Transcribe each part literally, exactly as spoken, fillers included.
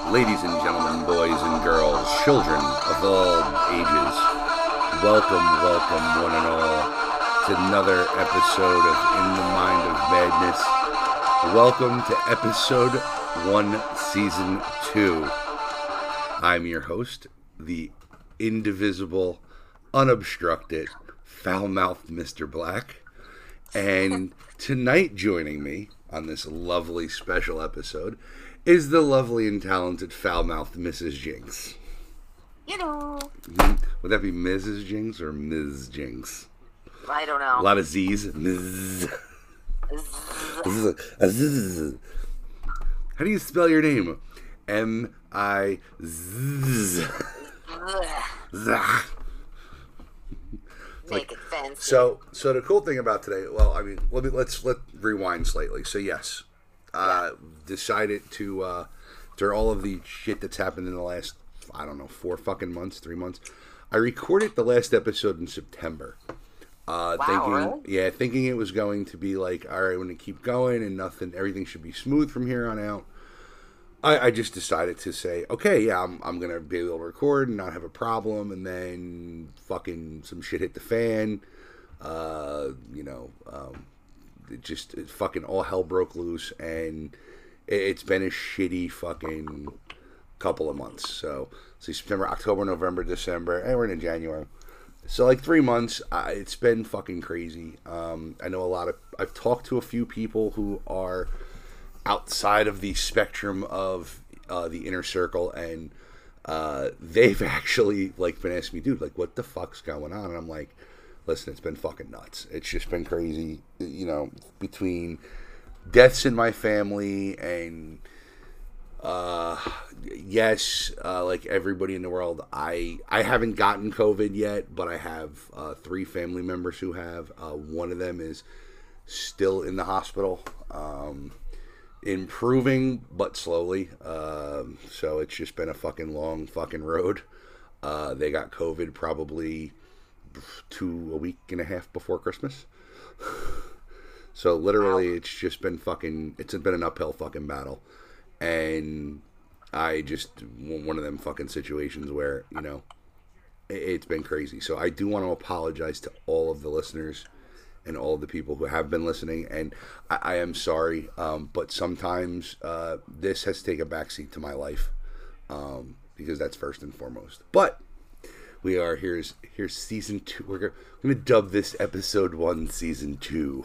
Ladies and gentlemen, boys and girls, children of all ages, welcome, welcome, one and all, to another episode of In the Mind of Madness. Welcome to episode one, season two. I'm your host, the indivisible, unobstructed, foul-mouthed Mister Black. And tonight joining me on this lovely special episode is the lovely and talented foul-mouthed Missus Jinx. You know. Would that be Missus Jinx or Miz Jinx? I don't know. A lot of Z's. Miz. How do you spell your name? M I Z. Make it fancy. So, so the cool thing about today, well, I mean, let me let's let rewind slightly. So yes, uh, yeah. decided to uh, during all of the shit that's happened in the last, I don't know, four fucking months, three months. I recorded the last episode in September. Uh, wow, thinking, really? Yeah, thinking it was going to be like, all right, we're going to keep going and nothing, everything should be smooth from here on out. I, I just decided to say, okay, yeah, I'm, I'm going to be able to record and not have a problem, and then fucking some shit hit the fan. Uh, you know, um, it just, it fucking all hell broke loose, and it, it's been a shitty fucking couple of months. So, see, September, October, November, December, and we're in January. So, like, three months, uh, it's been fucking crazy. Um, I know a lot of, I've talked to a few people who are outside of the spectrum of uh, the inner circle, and uh, they've actually, like, been asking me, dude, like, what the fuck's going on? And I'm like, listen, it's been fucking nuts. It's just been crazy, you know, between deaths in my family and... Uh, yes, uh, like everybody in the world, I I haven't gotten COVID yet, but I have uh, three family members who have. Uh, one of them is still in the hospital, um, improving, but slowly. Um, so it's just been a fucking long fucking road. Uh, they got COVID probably two, a week and a half before Christmas. So literally, it's just been fucking, it's been an uphill fucking battle. And I just, one of them fucking situations where, you know, it's been crazy. So I do want to apologize to all of the listeners and all of the people who have been listening. And I, I am sorry, um, but sometimes uh, this has to take a backseat to my life, um, because that's first and foremost. But we are, here's, here's season two. We're going to dub this episode one, season two.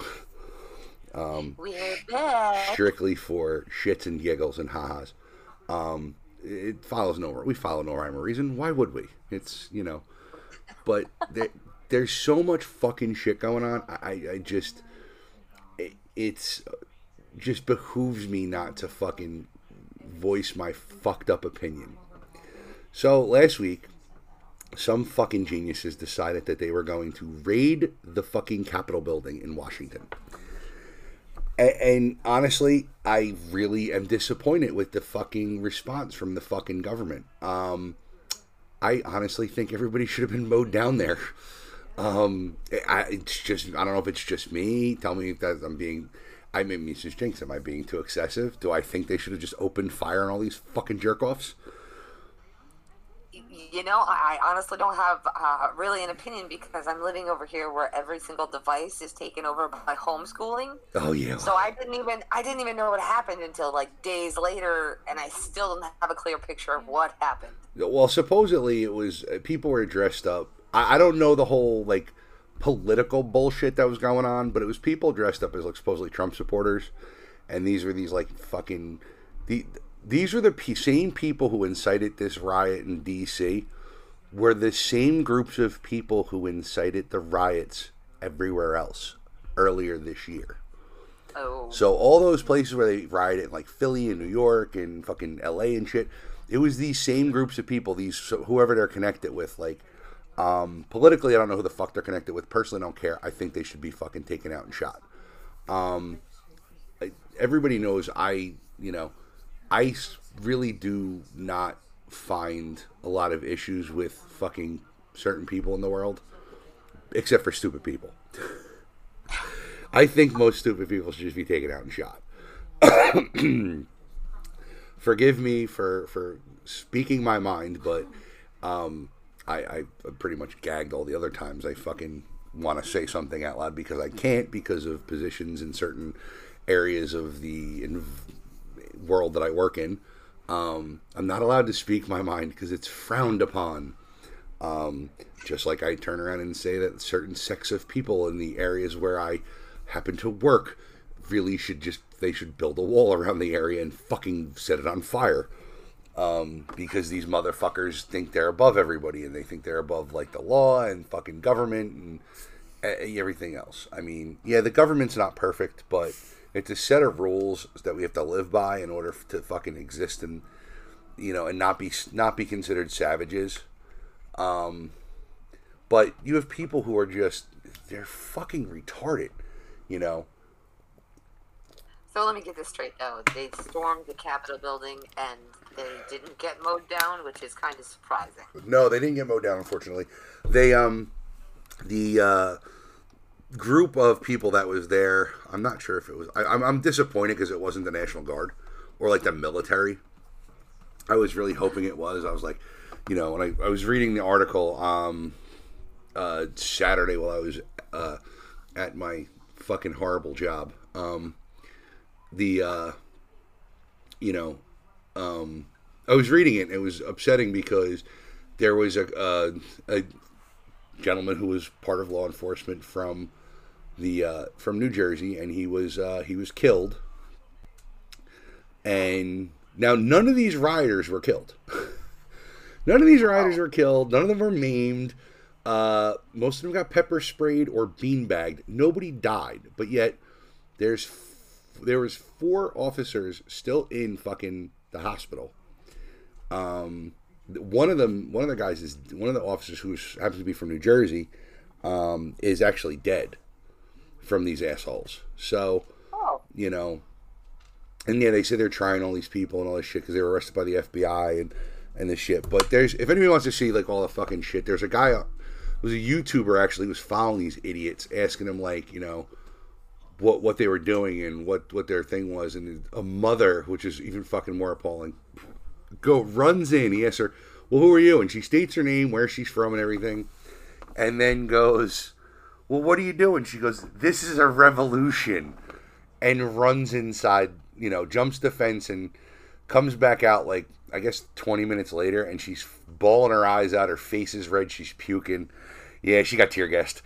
Um, We're back. Strictly for shits and giggles and ha-has. Um, it follows no, we follow no rhyme or reason. Why would we? It's, you know, but there, there's so much fucking shit going on. I, I just, it, it's just behooves me not to fucking voice my fucked up opinion. So last week, some fucking geniuses decided that they were going to raid the fucking Capitol building in Washington. And honestly, I really am disappointed with the fucking response from the fucking government. Um, I honestly think everybody should have been mowed down there. Um, I, it's just, I don't know if it's just me. Tell me if that I'm being, I mean, Missus Jinx, am I being too excessive? Do I think they should have just opened fire on all these fucking jerk-offs? You know, I honestly don't have uh, really an opinion because I'm living over here where every single device is taken over by homeschooling. Oh yeah. So I didn't even I didn't even know what happened until like days later, and I still don't have a clear picture of what happened. Well, supposedly it was uh, people were dressed up. I, I don't know the whole like political bullshit that was going on, but it was people dressed up as like supposedly Trump supporters, and these were these like fucking the. These are the p- same people who incited this riot in D C were the same groups of people who incited the riots everywhere else earlier this year. Oh. So all those places where they rioted, like Philly and New York and fucking L A and shit, it was these same groups of people, these whoever they're connected with. Like, um, politically, I don't know who the fuck they're connected with. Personally, I don't care. I think they should be fucking taken out and shot. Um, everybody knows I, you know, I really do not find a lot of issues with fucking certain people in the world, except for stupid people. I think most stupid people should just be taken out and shot. forgive me for for speaking my mind, but um, I, I pretty much gagged all the other times I fucking want to say something out loud because I can't because of positions in certain areas of the in- world that I work in. Um, I'm not allowed to speak my mind because it's frowned upon. Um, just like I turn around and say that certain sects of people in the areas where I happen to work really should just, they should build a wall around the area and fucking set it on fire. Um, because these motherfuckers think they're above everybody and they think they're above like the law and fucking government and uh, everything else. I mean, yeah, the government's not perfect, but it's a set of rules that we have to live by in order to fucking exist and, you know, and not be, not be considered savages. Um, but you have people who are just, they're fucking retarded, you know. So let me get this straight, though. They stormed the Capitol building and they didn't get mowed down, which is kind of surprising. No, they didn't get mowed down, unfortunately. They, um, the, uh, group of people that was there, I'm not sure if it was, I, I'm, I'm disappointed because it wasn't the National Guard or like the military. I was really hoping it was. I was like, you know, when I, I was reading the article, um, uh, Saturday while I was, uh, at my fucking horrible job, um, the, uh, you know, um, I was reading it and it was upsetting because there was a, a, a gentleman who was part of law enforcement from the, uh, from New Jersey, and he was, uh, he was killed. And now none of these rioters were killed. None of these rioters were killed. None of them were maimed. Uh, most of them got pepper sprayed or beanbagged. Nobody died, but yet there's there was four officers still in fucking the hospital. Um, one of them, one of the guys is one of the officers who happens to be from New Jersey, um, is actually dead from these assholes. So, oh. you know, and yeah, they say they're trying all these people and all this shit because they were arrested by the F B I and and this shit. But there's, if anybody wants to see like all the fucking shit, there's a guy who was a YouTuber actually who was following these idiots, asking them like, you know, what what they were doing and what, what their thing was, and a mother, which is even fucking more appalling, go runs in. He asks her, "Well, who are you?" And she states her name, where she's from, and everything, and then goes, "Well, what are you doing?" She goes, "This is a revolution," and runs inside. You know, jumps the fence and comes back out like I guess twenty minutes later, and she's bawling her eyes out. Her face is red. She's puking. Yeah, she got tear gassed.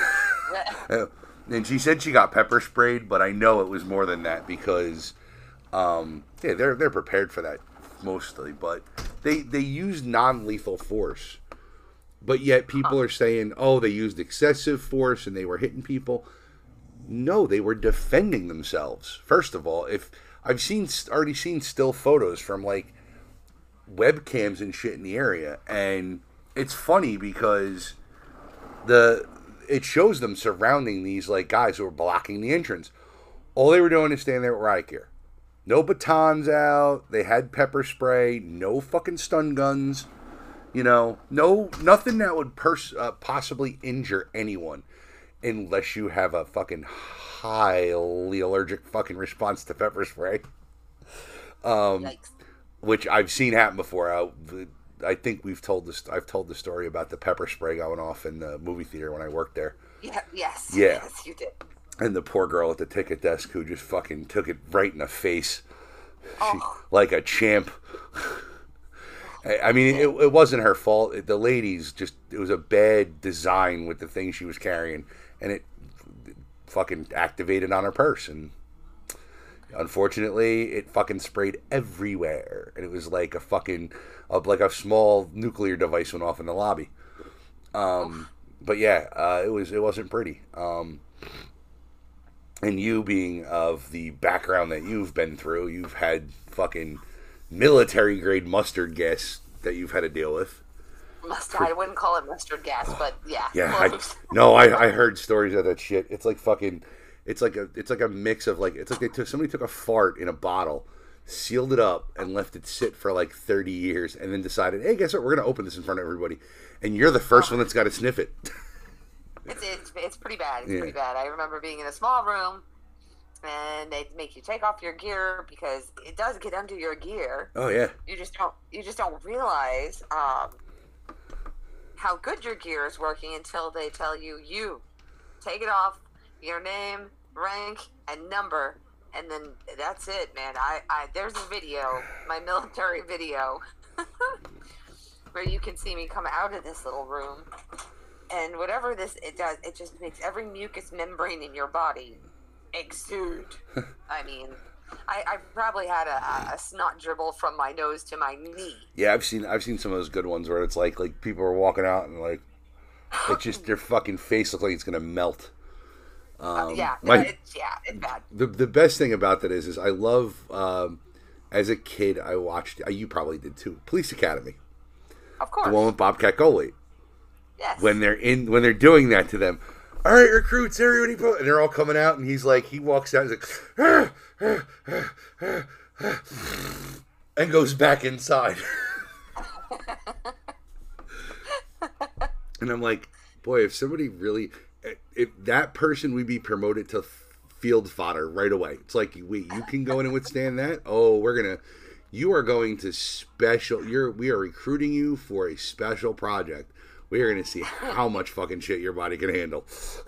And she said she got pepper sprayed, but I know it was more than that because, um, yeah, they're they're prepared for that mostly. But they they used non-lethal force, but yet people are saying, oh, they used excessive force and they were hitting people. No, they were defending themselves. First of all, if I've seen already seen still photos from like webcams and shit in the area, and it's funny because the it shows them surrounding these like guys who are blocking the entrance. All they were doing is standing there with riot gear. No batons out. They had pepper spray. No fucking stun guns. You know, no nothing that would pers- uh, possibly injure anyone, unless you have a fucking highly allergic fucking response to pepper spray. Um, Yikes. Which I've seen happen before. I, I think we've told this. I've told the story about the pepper spray going off in the movie theater when I worked there. Yeah. Yes. Yeah. Yes, you did. And the poor girl at the ticket desk who just fucking took it right in the face, Oh. she, like a champ. I mean, it, it wasn't her fault. The ladies just, it was a bad design with the thing she was carrying, and it fucking activated on her purse, and unfortunately, it fucking sprayed everywhere, and it was like a fucking, uh, like a small nuclear device went off in the lobby. Um, but yeah, uh, it was, it wasn't pretty. Um, and you being of the background that you've been through, you've had fucking military grade mustard gas that you've had to deal with. Mustard. I wouldn't call it mustard gas, but yeah. Yeah, I, no, I, I heard stories of that shit. It's like fucking, it's like a, it's like a mix of like, it's like they took, somebody took a fart in a bottle, sealed it up, and left it sit for like thirty years, and then decided, hey, guess what? We're gonna open this in front of everybody, and you're the first oh. one that's got to sniff it. It's, it's it's pretty bad. It's yeah. pretty bad. I remember being in a small room, man. They make you take off your gear because it does get under your gear. Oh yeah. You just don't. You just don't realize um, how good your gear is working until they tell you you take it off, your name, rank, and number, and then that's it, man. I, I there's a video, my military video, where you can see me come out of this little room, and whatever this it does, it just makes every mucous membrane in your body exude. I mean, I, I probably had a, a snot dribble from my nose to my knee. Yeah, I've seen I've seen some of those good ones where it's like like people are walking out and like it's just their fucking face looks like it's gonna melt. Um, uh, yeah, my, it's, yeah, it's bad. The the best thing about that is is I love um, as a kid I watched you probably did too Police Academy. Of course. The one with Bobcat Goldthwait. Yes. When they're in when they're doing that to them. All right, recruits, everybody, and they're all coming out, and he's like, he walks out, he's like, ah, ah, ah, ah, ah, and goes back inside. And I'm like, boy, if somebody really, if that person would be promoted to field fodder right away. It's like, wait, you can go in and withstand that? Oh, we're gonna, you are going to special. You're we are recruiting you for a special project. We are going to see how much fucking shit your body can handle.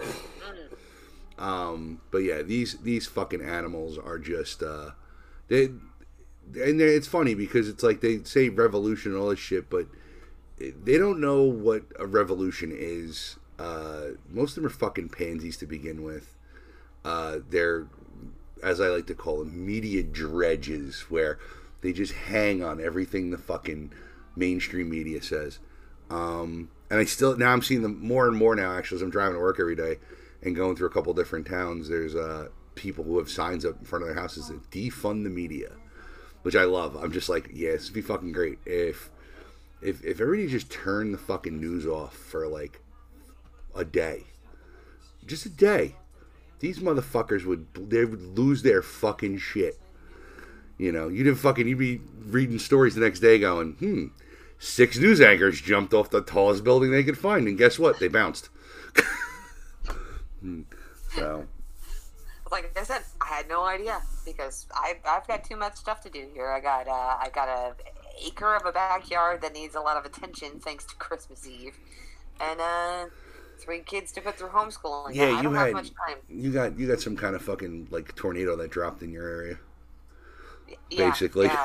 um, but yeah, these these fucking animals are just uh, they, and it's funny because it's like they say revolution and all this shit, but they don't know what a revolution is. Uh, most of them are fucking pansies to begin with. Uh, they're, as I like to call them, media dredges, where they just hang on everything the fucking mainstream media says. Um, and I still, now I'm seeing them more and more now, actually, as I'm driving to work every day and going through a couple different towns. There's uh, people who have signs up in front of their houses that defund the media, which I love. I'm just like, yeah, this would be fucking great. If, if, if everybody just turned the fucking news off for like a day, just a day, these motherfuckers would, they would lose their fucking shit. You know, you'd have fucking, you'd be reading stories the next day going, hmm, six news anchors jumped off the tallest building they could find, and guess what? They bounced. So, like I said, I had no idea because I've I've got too much stuff to do here. I got uh, I got a acre of a backyard that needs a lot of attention thanks to Christmas Eve, and uh, three kids to put through homeschooling. Yeah, I you don't had have much time. you got you got some kind of fucking like tornado that dropped in your area. Yeah, basically. Yeah.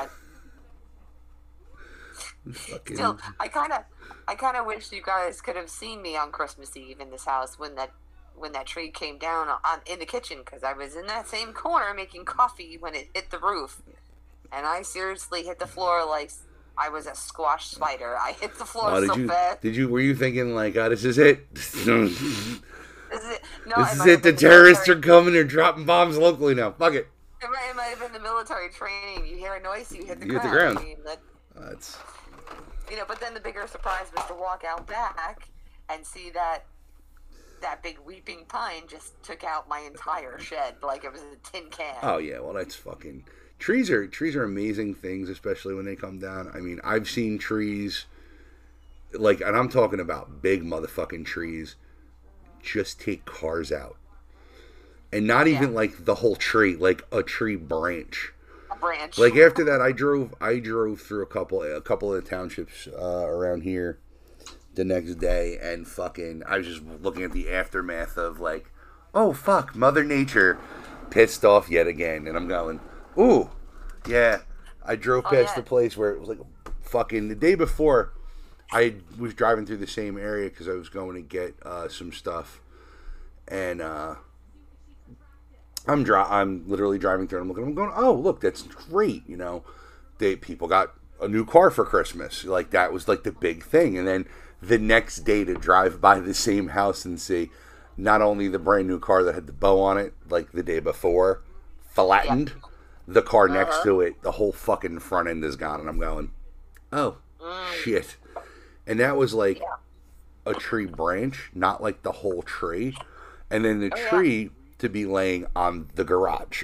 Fucking... Still, I kind of, I kind of wish you guys could have seen me on Christmas Eve in this house when that, when that tree came down on in the kitchen, because I was in that same corner making coffee when it hit the roof, and I seriously hit the floor like I was a squash spider. I hit the floor oh, did so you, fast. Did you? Were you thinking like, oh, this is it? This is it. No, this is it. The terrorists are coming. They're dropping bombs locally now. Fuck it. It might, it might have been the military training. You hear a noise, you hit the you ground. hit the ground. I mean, that, That's. You know, but then the bigger surprise was to walk out back and see that that big weeping pine just took out my entire shed like it was a tin can. Oh yeah, well that's fucking trees are trees are amazing things, especially when they come down. I mean, I've seen trees like, and I'm talking about big motherfucking trees, just take cars out, and not even yeah. like the whole tree, like a tree branch. Branch. Like after that, I drove. I drove through a couple, a couple of the townships uh, around here the next day, and fucking, I was just looking at the aftermath of like, oh fuck, Mother Nature, pissed off yet again, and I'm going, ooh, yeah. I drove past oh, yeah. the place where it was like fucking the day before. I was driving through the same area because I was going to get uh, some stuff, and. uh I'm dri- I'm literally driving through and I'm looking, I'm going, oh, look, that's great, you know. They people got a new car for Christmas. Like, that was, like, the big thing. And then the next day to drive by the same house and see not only the brand new car that had the bow on it, like the day before, flattened, yeah. the car uh-huh. next to it, the whole fucking front end is gone. And I'm going, oh, mm. shit. And that was, like, yeah. a tree branch, not, like, the whole tree. And then the oh, tree... Yeah. to be laying on the garage.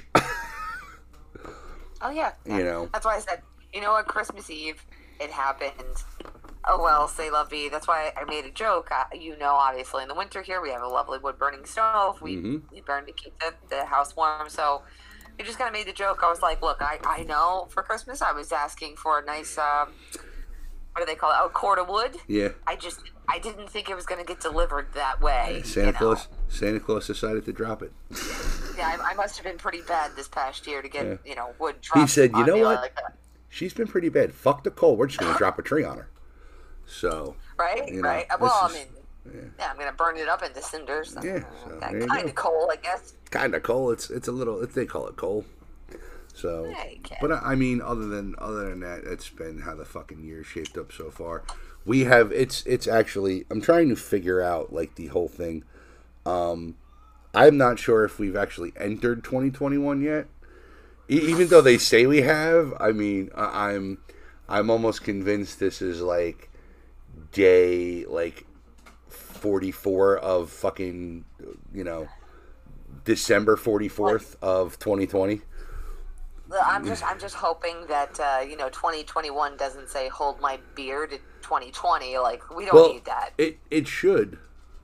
Oh, yeah. yeah. You know? That's why I said, you know what, Christmas Eve, it happened Oh well, say la vie. That's why I made a joke. Uh, you know, obviously in the winter here we have a lovely wood burning stove. We Mm-hmm. we burn to keep the, the house warm. So I just kind of made the joke. I was like, look, I, I know for Christmas I was asking for a nice um, what do they call it? Oh, cord of wood. Yeah. I just I didn't think it was going to get delivered that way. Santa you know? Claus. Santa Claus decided to drop it. Yeah, I, I must have been pretty bad this past year to get Yeah. you know wood dropped. He said, "You on know me what? like that." She's been pretty bad. Fuck the coal. We're just gonna drop a tree on her." So. Right, you know, right. Well, I this is- mean, Yeah. yeah, I'm gonna burn it up into cinders. Yeah, so there you kind go. of coal, I guess. Kind of coal. It's it's a little. It's, they call it coal. So, Hey, kid. but I I mean, other than other than that, it's been how the fucking year's shaped up so far. We have it's it's actually. I'm trying to figure out like the whole thing. Um, I'm not sure if we've actually entered twenty twenty-one yet. E- even though they say we have, I mean, I- I'm I'm almost convinced this is like day like forty-four of fucking, you know, December forty-fourth of twenty twenty. I'm just, I'm just hoping that uh, you know, twenty twenty-one doesn't say "hold my beer" to twenty twenty. Like, we don't Well, need that. it it should.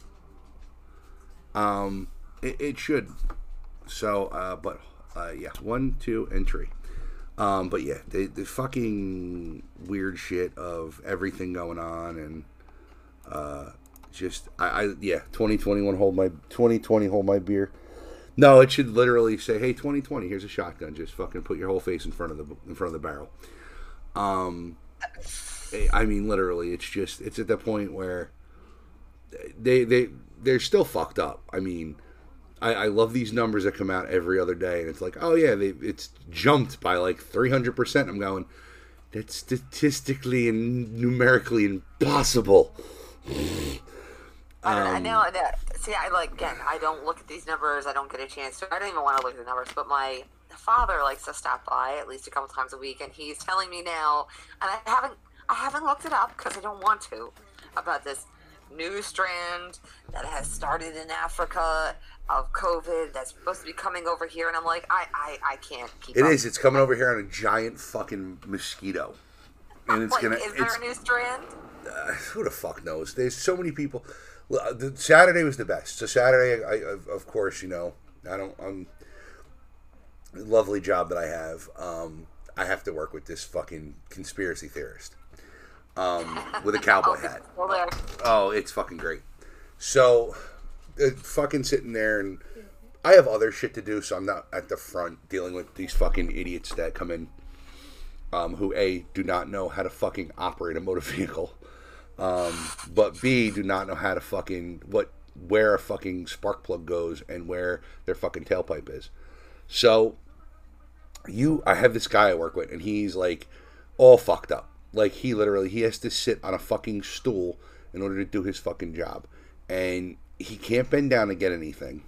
Um, it, it should. So, uh, but uh, yeah, one, two, and three. Um, but yeah, the the fucking weird shit of everything going on and uh, just I, I yeah, twenty twenty-one hold my twenty twenty hold my beer. No, it should literally say, "Hey, twenty twenty, here's a shotgun. Just fucking put your whole face in front of the in front of the barrel." Um, I mean, literally, it's just it's at the point where they they they're still fucked up. I mean, I, I love these numbers that come out every other day, and it's like, oh yeah, they it's jumped by like three hundred percent. I'm going, that's statistically and numerically impossible. I, don't, I Um, know that. See, I like again. I don't look at these numbers. I don't get a chance to. I don't even want to look at the numbers. But my father likes to stop by at least a couple times a week, and he's telling me now. And I haven't. I haven't looked it up because I don't want to. About this new strand that has started in Africa of COVID that's supposed to be coming over here, and I'm like, I, I, I can't keep. It up. is. It's coming over here on a giant fucking mosquito, and it's Like, gonna. is there it's, a new strand? uh, who the fuck knows? There's so many people. Well, the Saturday was the best. So Saturday, I, of, of course, you know, I don't. I'm lovely job that I have. Um, I have to work with this fucking conspiracy theorist um, with a cowboy Oh, hat. well, there. Oh, it's fucking great. So, uh, fucking sitting there, and I have other shit to do, so I'm not at the front dealing with these fucking idiots that come in, um, who A, do not know how to fucking operate a motor vehicle, um, but B, do not know how to fucking, what, where a fucking spark plug goes and where their fucking tailpipe is. So, you, I have this guy I work with, and he's like all fucked up. Like, he literally, he has to sit on a fucking stool in order to do his fucking job. And he can't bend down to get anything.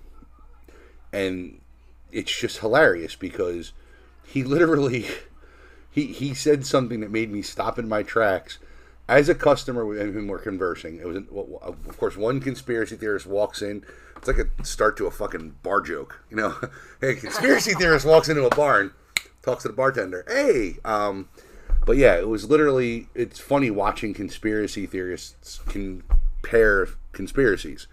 And it's just hilarious because he literally, he, he said something that made me stop in my tracks. As a customer with whom we're conversing, it was, well, of course, one conspiracy theorist walks in. It's like a start to a fucking bar joke, you know? Hey, conspiracy theorist walks into a bar and talks to the bartender. Hey, um... But yeah, it was literally, it's funny watching conspiracy theorists compare conspiracies.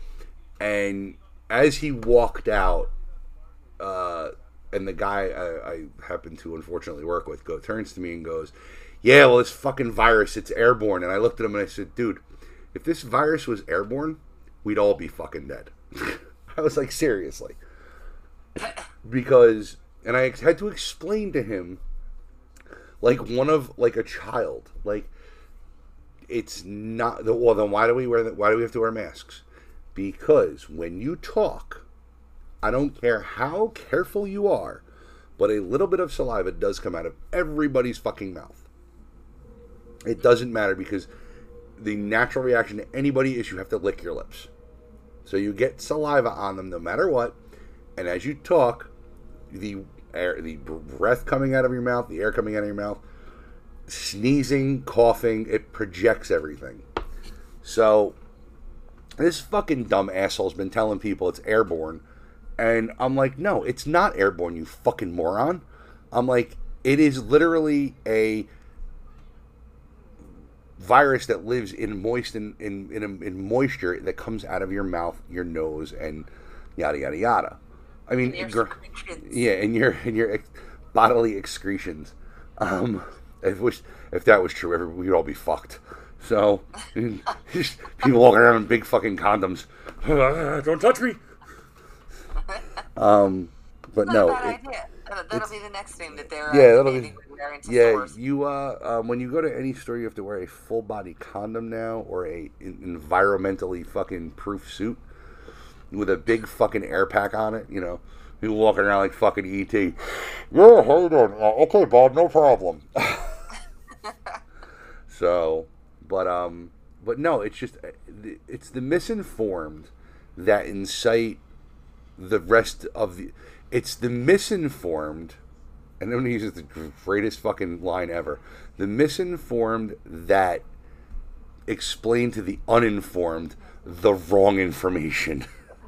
And as he walked out, uh, and the guy I, I happen to unfortunately work with go turns to me and goes, yeah, well, this fucking virus, it's airborne. And I looked at him and I said, dude, if this virus was airborne, we'd all be fucking dead. I was like, seriously. Because, and I had to explain to him, like one of like a child, like it's not. Well, then why do we wear that? Why do we have to wear masks? Because when you talk, I don't care how careful you are, but a little bit of saliva does come out of everybody's fucking mouth. It doesn't matter because the natural reaction to anybody is you have to lick your lips, so you get saliva on them no matter what, and as you talk, the air, the breath coming out of your mouth, the air coming out of your mouth, sneezing, coughing, it projects everything. So, this fucking dumb asshole's been telling people it's airborne, and I'm like, no, it's not airborne, you fucking moron. I'm like, it is literally a virus that lives in moist in in, in, in moisture that comes out of your mouth, your nose, and yada yada yada. I mean, gr- yeah, and your and your ex- bodily excretions. Um, I wish if that was true, every, we'd all be fucked. So, just people walking around in big fucking condoms. Don't touch me. Um, but Not no, a bad it, idea. That'll, that'll be the next thing that they're yeah, uh, that'll be, demanding we wear into yeah. stores. You uh, um, when you go to any store, you have to wear a full body condom now, or a in, environmentally fucking proof suit with a big fucking air pack on it. You know, you walking around like fucking E T. Yeah, how you doing? Uh, okay, Bob, no problem. So, but um, but no, it's just it's the misinformed that incite the rest of the. It's the misinformed, and I'm gonna use the greatest fucking line ever. The misinformed that explain to the uninformed the wrong information.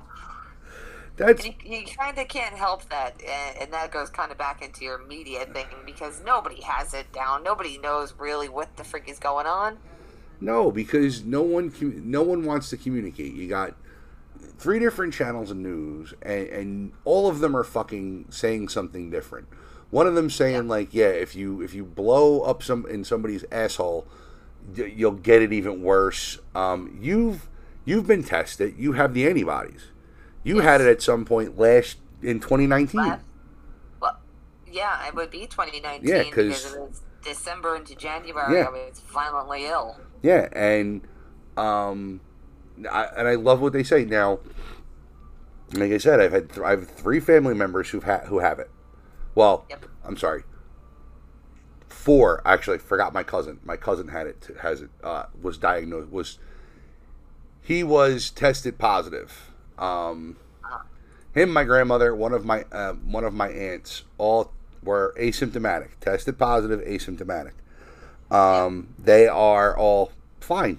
That's You, you kind of can't help that, and, and that goes kind of back into your media thing because nobody has it down. Nobody knows really what the frick is going on. no, because no one commu- no one wants to communicate. You got three different channels of news, and, and all of them are fucking saying something different. One of them saying yeah. like, yeah, if you if you blow up some in somebody's asshole, you'll get it even worse. Um, you've you've been tested. You have the antibodies. You yes. had it at some point last in twenty nineteen. Last, well, yeah, it would be twenty nineteen yeah, because it was December into January. Yeah. I was violently ill. Yeah, and um, I, and I love what they say now. Like I said, I've had th- I have three family members who've ha- who have it. Well, yep. I'm sorry, four. Actually, I forgot my cousin. My cousin had it. Has it? Uh, was diagnosed. Was he was tested positive. Um, him, my grandmother, one of my uh, one of my aunts, all were asymptomatic, tested positive, asymptomatic. Um, they are all fine.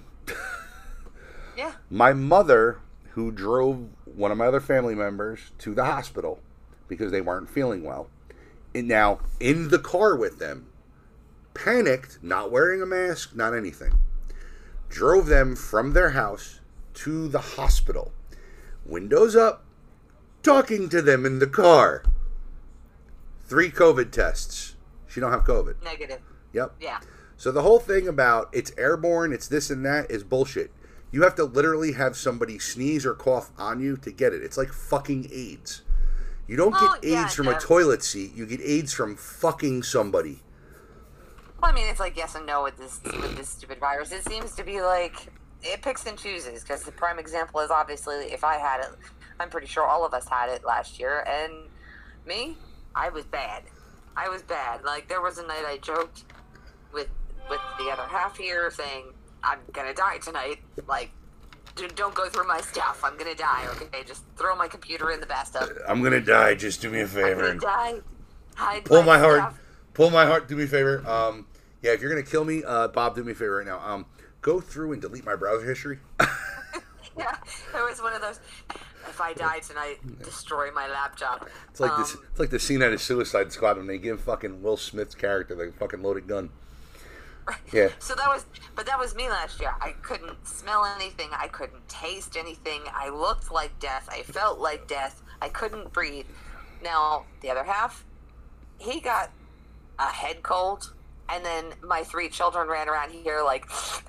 Yeah. My mother, who drove one of my other family members to the hospital because they weren't feeling well, and now in the car with them, panicked, not wearing a mask, not anything, drove them from their house to the hospital. Windows up, talking to them in the car. Three COVID tests. She don't have COVID. Negative. Yep. Yeah. So the whole thing about it's airborne, it's this and that is bullshit. You have to literally have somebody sneeze or cough on you to get it. It's like fucking AIDS. You don't well, get AIDS yeah, from no. a toilet seat. You get AIDS from fucking somebody. Well, I mean, it's like yes and no with this with this stupid virus. It seems to be like it picks and chooses because the prime example is obviously if I had it, I'm pretty sure all of us had it last year, and me, I was bad. I was bad. Like there was a night I joked with with the other half here saying I'm gonna die tonight. Like don't go through my stuff. I'm gonna die. Okay, just throw my computer in the bathtub. I'm gonna die. Just do me a favor. I'm gonna die. Hide Pull my, my heart. stuff. Pull my heart. Do me a favor. Um, yeah, if you're gonna kill me, uh, Bob, do me a favor right now. Um, go through and delete my browser history. Yeah, it was one of those. If I die tonight, destroy my laptop. It's like um, this. It's like the scene out of Suicide Squad when they give fucking Will Smith's character the fucking loaded gun. Yeah. So that was, but that was me last year. I couldn't smell anything. I couldn't taste anything. I looked like death. I felt like death. I couldn't breathe. Now the other half, he got a head cold, and then my three children ran around here like,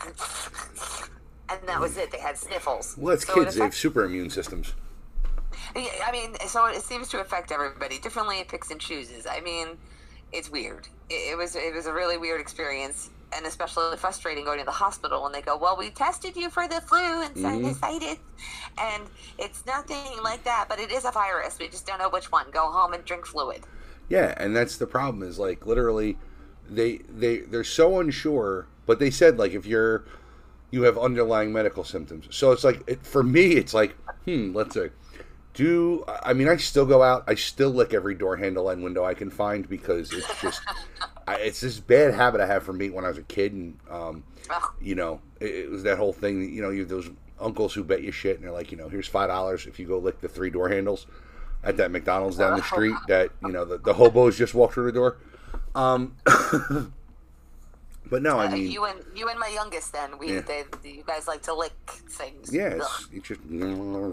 and that was it. They had sniffles. Well, that's so kids. They have super immune systems. Yeah, I mean, so it seems to affect everybody differently. It picks and chooses. I mean, it's weird. It, it was it was a really weird experience, and especially frustrating going to the hospital when they go, "Well, we tested you for the flu and sinusitis, mm-hmm. and it's nothing like that, but it is a virus. We just don't know which one. Go home and drink fluid." Yeah, and that's the problem. Is like literally, they they they're so unsure. But they said like if you're you have underlying medical symptoms, so it's like it, for me, it's like hmm, let's say. Do I mean I still go out? I still lick every door handle and window I can find because it's just I, it's this bad habit I have from me when I was a kid, and um, you know it, it was that whole thing. That, you know, you have those uncles who bet you shit, and they're like, you know, here's five dollars if you go lick the three door handles at that McDonald's down the street that you know the, the hobos just walk through the door. Um, But no, I Uh, mean, you and you and my youngest, then we Yeah. they, you guys like to lick things. yeah, Ugh. it's, it's just you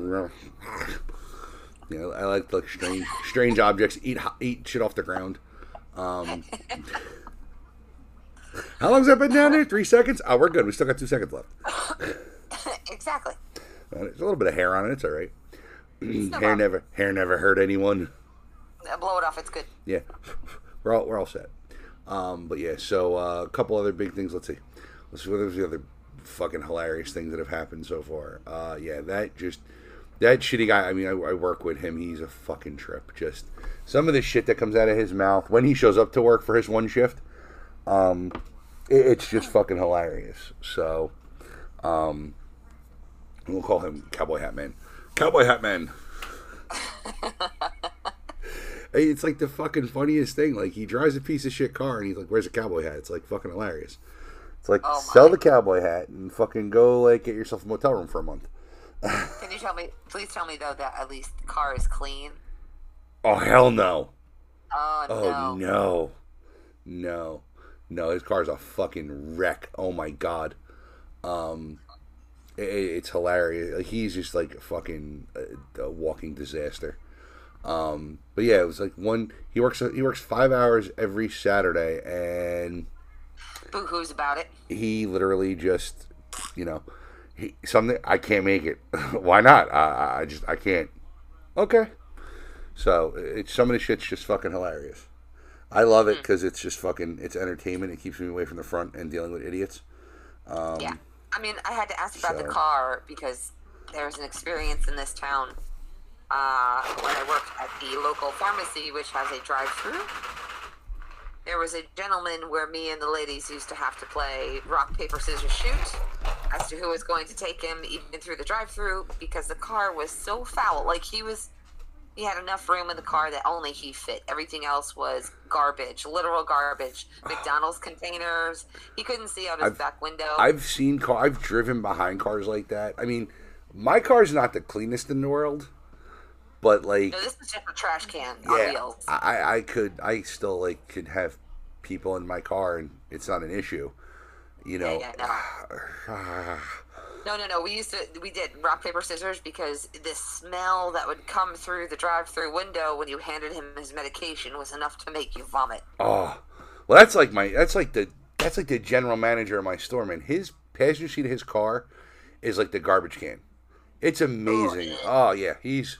know, I like like strange strange objects. Eat ho- eat shit off the ground. Um, how long's that been down there? Three seconds. Oh, we're good. We still got two seconds left. Exactly. Uh, There's a little bit of hair on it. It's all right. no hair problem. never hair never hurt anyone. Uh, Blow it off. It's good. Yeah, we're all we're all set. Um, but yeah, so uh, a couple other big things. Let's see. Let's see what are the other fucking hilarious things that have happened so far. Uh, yeah, that just that shitty guy. I mean, I, I work with him. He's a fucking trip. Just some of the shit that comes out of his mouth when he shows up to work for his one shift. Um, it, it's just fucking hilarious. So, um, we'll call him Cowboy Hat Man. Cowboy Hat Man. Hey, it's like the fucking funniest thing. Like, he drives a piece of shit car and he's like, where's a cowboy hat? It's like fucking hilarious. It's like, Oh, sell my. the cowboy hat and fucking go, like, get yourself a motel room for a month. Can you tell me? Please tell me though that at least the car is clean. Oh, hell no. Oh, Oh, no. no. No. No, his car's a fucking wreck. Oh, my God. Um, it, it's hilarious. Like, he's just, like, a fucking a, a walking disaster. Um, but yeah, it was like one. He works. He works five hours every Saturday, and Boo-hoo's about it. he literally just, you know, he something. I can't make it. Why not? I, I just I can't. Okay. So it's some of the shit's just fucking hilarious. I love it because it's just fucking. It's entertainment. It keeps me away from the front and dealing with idiots. Um, Yeah. I mean, I had to ask about so- the car because there was an experience in this town uh, when I worked at the local pharmacy, which has a drive-through. There was a gentleman where me and the ladies used to have to play rock, paper, scissors, shoot as to who was going to take him even through the drive-through because the car was so foul. Like, he was... He had enough room in the car that only he fit. Everything else was garbage, literal garbage. McDonald's containers. He couldn't see out his I've- back window. I've seen car. I've driven behind cars like that. I mean, my car's not the cleanest in the world, but like, no, this is just a trash can on yeah, wheels. I, I could, I still like could have people in my car, and it's not an issue. You know. Yeah, yeah, No, no, no. We used to, we did rock, paper, scissors because the smell that would come through the drive-through window when you handed him his medication was enough to make you vomit. Oh, well, that's like my, that's like the, that's like the general manager of my store, man. His passenger seat of his car is like the garbage can. It's amazing. Oh yeah, he's.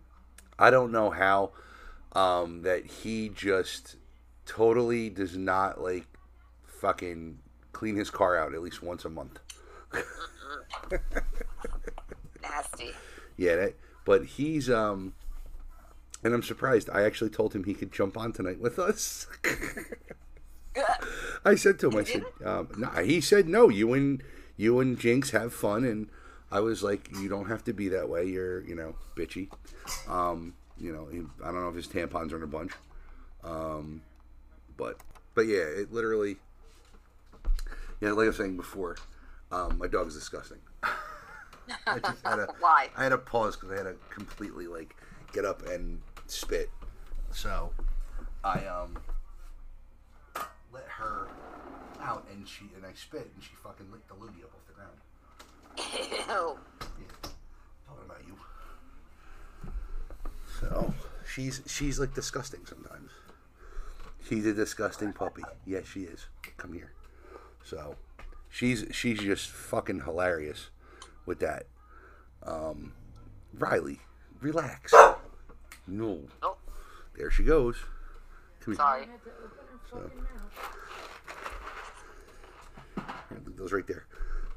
I don't know how, um, that he just totally does not like fucking clean his car out at least once a month. Nasty. Yeah, that, but he's um, and I'm surprised. I actually told him he could jump on tonight with us. I said to him, I said, um, no. He said, no. You and you and Jinx have fun, and I was like, you don't have to be that way. You're, you know, bitchy. Um, you know, he, I don't know if his tampons are in a bunch. Um, but but yeah, it literally. Yeah, like I was saying before, um, my dog's disgusting. I just had a, Why? I had to pause because I had to completely like get up and spit. So I um let her out and she and I spit and she fucking licked the loogie up off the ground. Ew. Yeah, talking about you. So she's she's like disgusting sometimes. She's a disgusting puppy. Yes, she is. Come here. So she's she's just fucking hilarious with that. Um, Riley, relax. No. Oh, There she goes. Come here. sorry. So, those right there.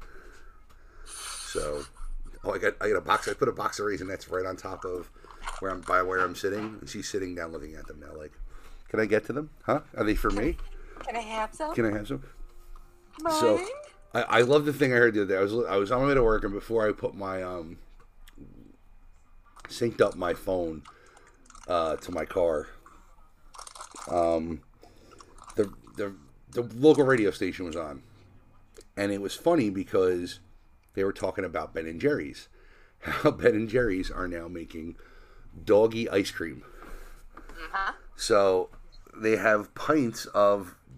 So, oh, I got I got a box. I put a box of Raisinets right on top of where I'm by where I'm sitting, and she's sitting down looking at them now. Like, can I get to them? Huh? Are they for me? Can I have some? Can I have some? Mommy? So, I, I love the thing I heard the other day. I was I was on my way to work, and before I put my um synced up my phone uh, to my car, um, the the the local radio station was on, and it was funny because they were talking about Ben and Jerry's, how Ben and Jerry's are now making doggy ice cream. Uh-huh. So they have pints of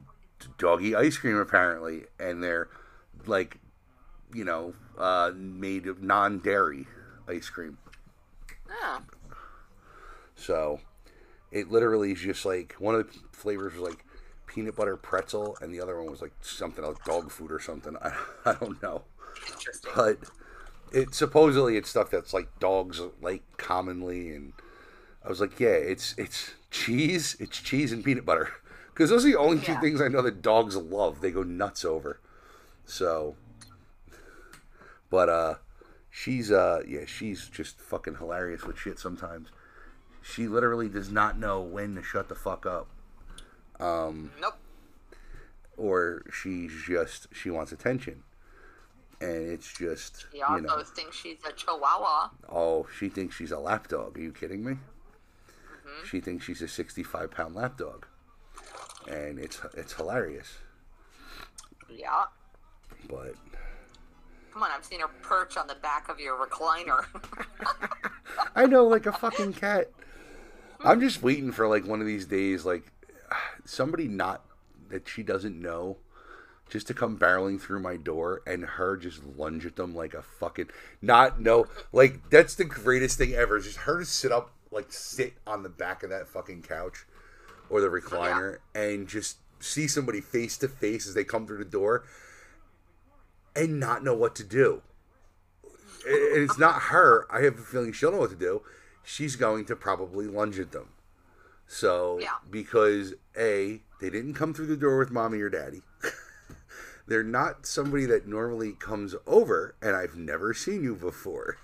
doggy ice cream apparently, and they're like, you know, uh, made of non-dairy ice cream. Oh. So it literally is just like one of the flavors was like peanut butter pretzel, and the other one was like something like dog food or something. I, I don't know. Interesting. But it supposedly it's stuff that's like dogs like commonly, and I was like, yeah, it's it's cheese, it's cheese and peanut butter, because those are the only two Yeah. things I know that dogs love. They go nuts over. So, but uh, she's uh, yeah, she's just fucking hilarious with shit sometimes. She literally does not know when to shut the fuck up. Um, Nope. Or she's just, she wants attention. And it's just, He also you know. thinks she's a chihuahua. Oh, she thinks she's a lapdog. Are you kidding me? Mm-hmm. She thinks she's a sixty-five pound lapdog. And it's it's hilarious. Yeah. But Come on, I've seen her perch on the back of your recliner. I know, like a fucking cat. I'm just waiting for like one of these days, like somebody not that she doesn't know, just to come barreling through my door and her just lunge at them like a fucking not no like that's the greatest thing ever. Is just her to sit up, like sit on the back of that fucking couch or the recliner, yeah. and just see somebody face to face as they come through the door and not know what to do. It's not her. I have a feeling she'll know what to do. She's going to probably lunge at them. So, yeah. because A, they didn't come through the door with mommy or daddy. They're not somebody that normally comes over, and I've never seen you before.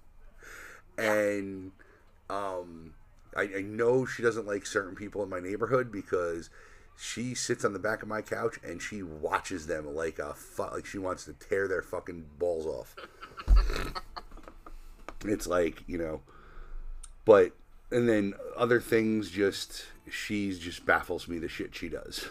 And um, I, I know she doesn't like certain people in my neighborhood because she sits on the back of my couch and she watches them like a fu- like she wants to tear their fucking balls off. It's like, you know, but and then other things just she's just baffles me the shit she does.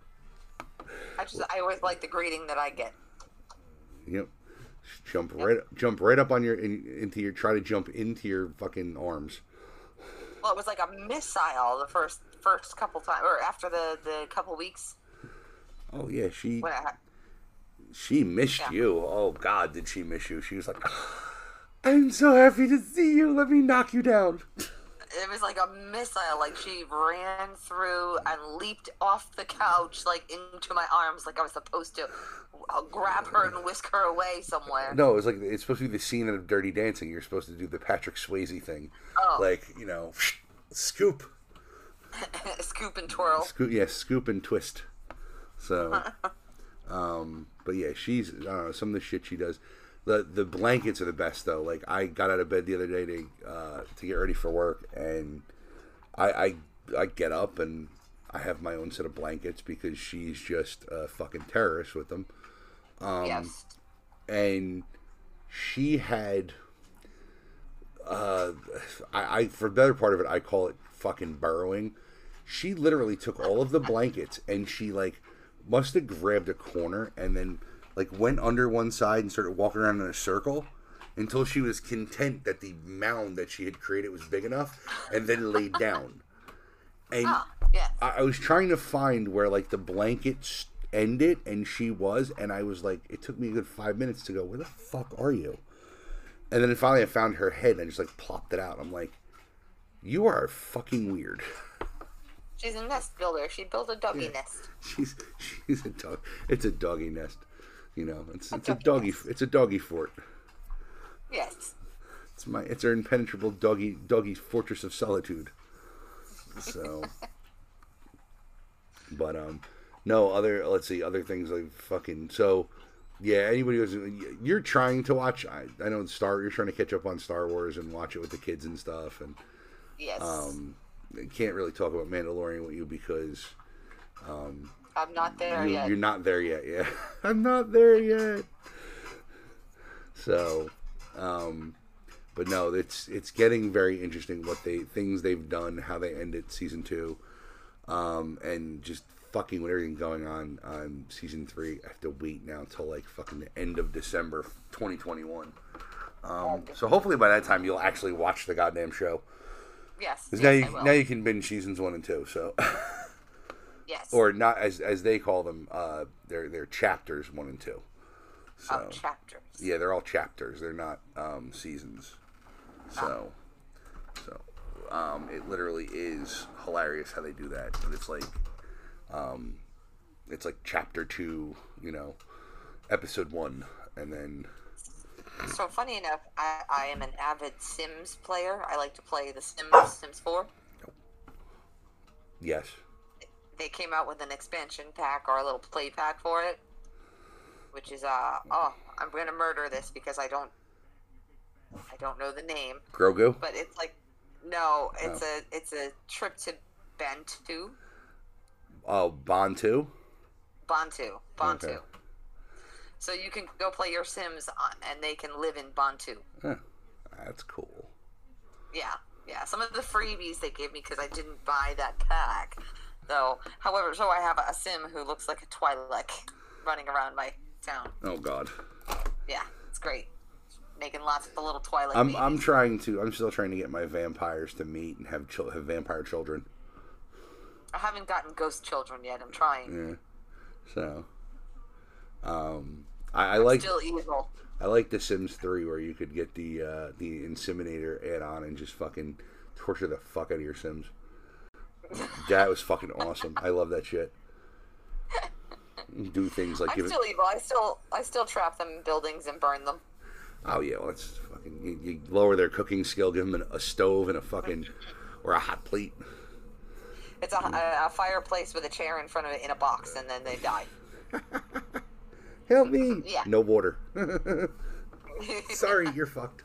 I just I always like the greeting that I get. Yep. Jump yep. right jump right up on your in, into your try to jump into your fucking arms. Well, it was like a missile the first first couple times, or after the, the couple weeks. Oh yeah, she when I, she missed yeah. you. Oh God, did she miss you? She was like, I'm so happy to see you. Let me knock you down. It was like a missile. Like she ran through and leaped off the couch, like into my arms, like I was supposed to I'll grab her and whisk her away somewhere. No, it was like it's supposed to be the scene of Dirty Dancing. You're supposed to do the Patrick Swayze thing, oh. like you know, scoop, scoop and twirl. Scoop, yeah, scoop and twist. So, um, but yeah, she's I don't know some of the shit she does. The the blankets are the best though. Like I got out of bed the other day to uh, to get ready for work, and I, I I get up and I have my own set of blankets because she's just a fucking terrorist with them. Um, yes. And she had uh, I, I for the better part of it I call it fucking burrowing. She literally took all of the blankets and she like must have grabbed a corner and then like went under one side and started walking around in a circle until she was content that the mound that she had created was big enough, and then laid down. And oh, yes. I, I was trying to find where like the blankets ended, and she was, and I was like, it took me a good five minutes to go, where the fuck are you? And then finally I found her head and I just like plopped it out. I'm like, you are fucking weird. She's a nest builder. She built a doggy Yeah. nest. She's she's a dog. It's a doggy nest. You know, it's it's a doggy it's a doggy fort. Yes. It's my it's our impenetrable doggy doggy fortress of solitude. So, but um, no other let's see other things like fucking so. Yeah, anybody who's you're trying to watch. I I know Star. You're trying to catch up on Star Wars and watch it with the kids and stuff. And yes. Um, I can't really talk about Mandalorian with you because um. I'm not there you, yet. You're not there yet, yeah. I'm not there yet. So, um, but no, it's it's getting very interesting what they things they've done, how they ended season two, um, and just fucking with everything going on on season three. I have to wait now until like fucking the end of December twenty twenty-one. Um, so hopefully by that time you'll actually watch the goddamn show. Yes. Because yes, now I you will. now you can binge seasons one and two. So. Yes. or not as as they call them. Uh, they're they're chapters one and two. So, oh, chapters. Yeah, they're all chapters. They're not um, seasons. So, oh. so um, it literally is hilarious how they do that. But it's like, um, it's like chapter two, you know, episode one, and then. So funny enough, I, I am an avid Sims player. I like to play the Sims, Sims four. Yes. They came out with an expansion pack or a little play pack for it, which is uh oh I'm gonna murder this because I don't I don't know the name. Grogu. But it's like no, it's oh. a it's a trip to Bantu. Oh, Bantu. Bantu, Bantu. Okay. So you can go play your Sims on, and they can live in Bantu. Huh. That's cool. Yeah, yeah. Some of the freebies they gave me because I didn't buy that pack. So, however, so I have a Sim who looks like a Twi'lek running around my town. Oh God. Yeah, it's great. Making lots of the little Twi'lek. I'm babies. I'm trying to. I'm still trying to get my vampires to meet and have ch- have vampire children. I haven't gotten ghost children yet. I'm trying. Yeah. So. Um. I, I like still evil. I like The Sims three where you could get the uh, the Inseminator add-on and just fucking torture the fuck out of your Sims. That was fucking awesome. I love that shit. Do things like I'm give still it... evil. I still I still trap them in buildings and burn them. Oh yeah, well that's fucking. You, you lower their cooking skill, give them a stove and a fucking or a hot plate. It's a, a, a fireplace with a chair in front of it in a box, and then they die. Help me! Yeah. No water. Sorry, you're fucked.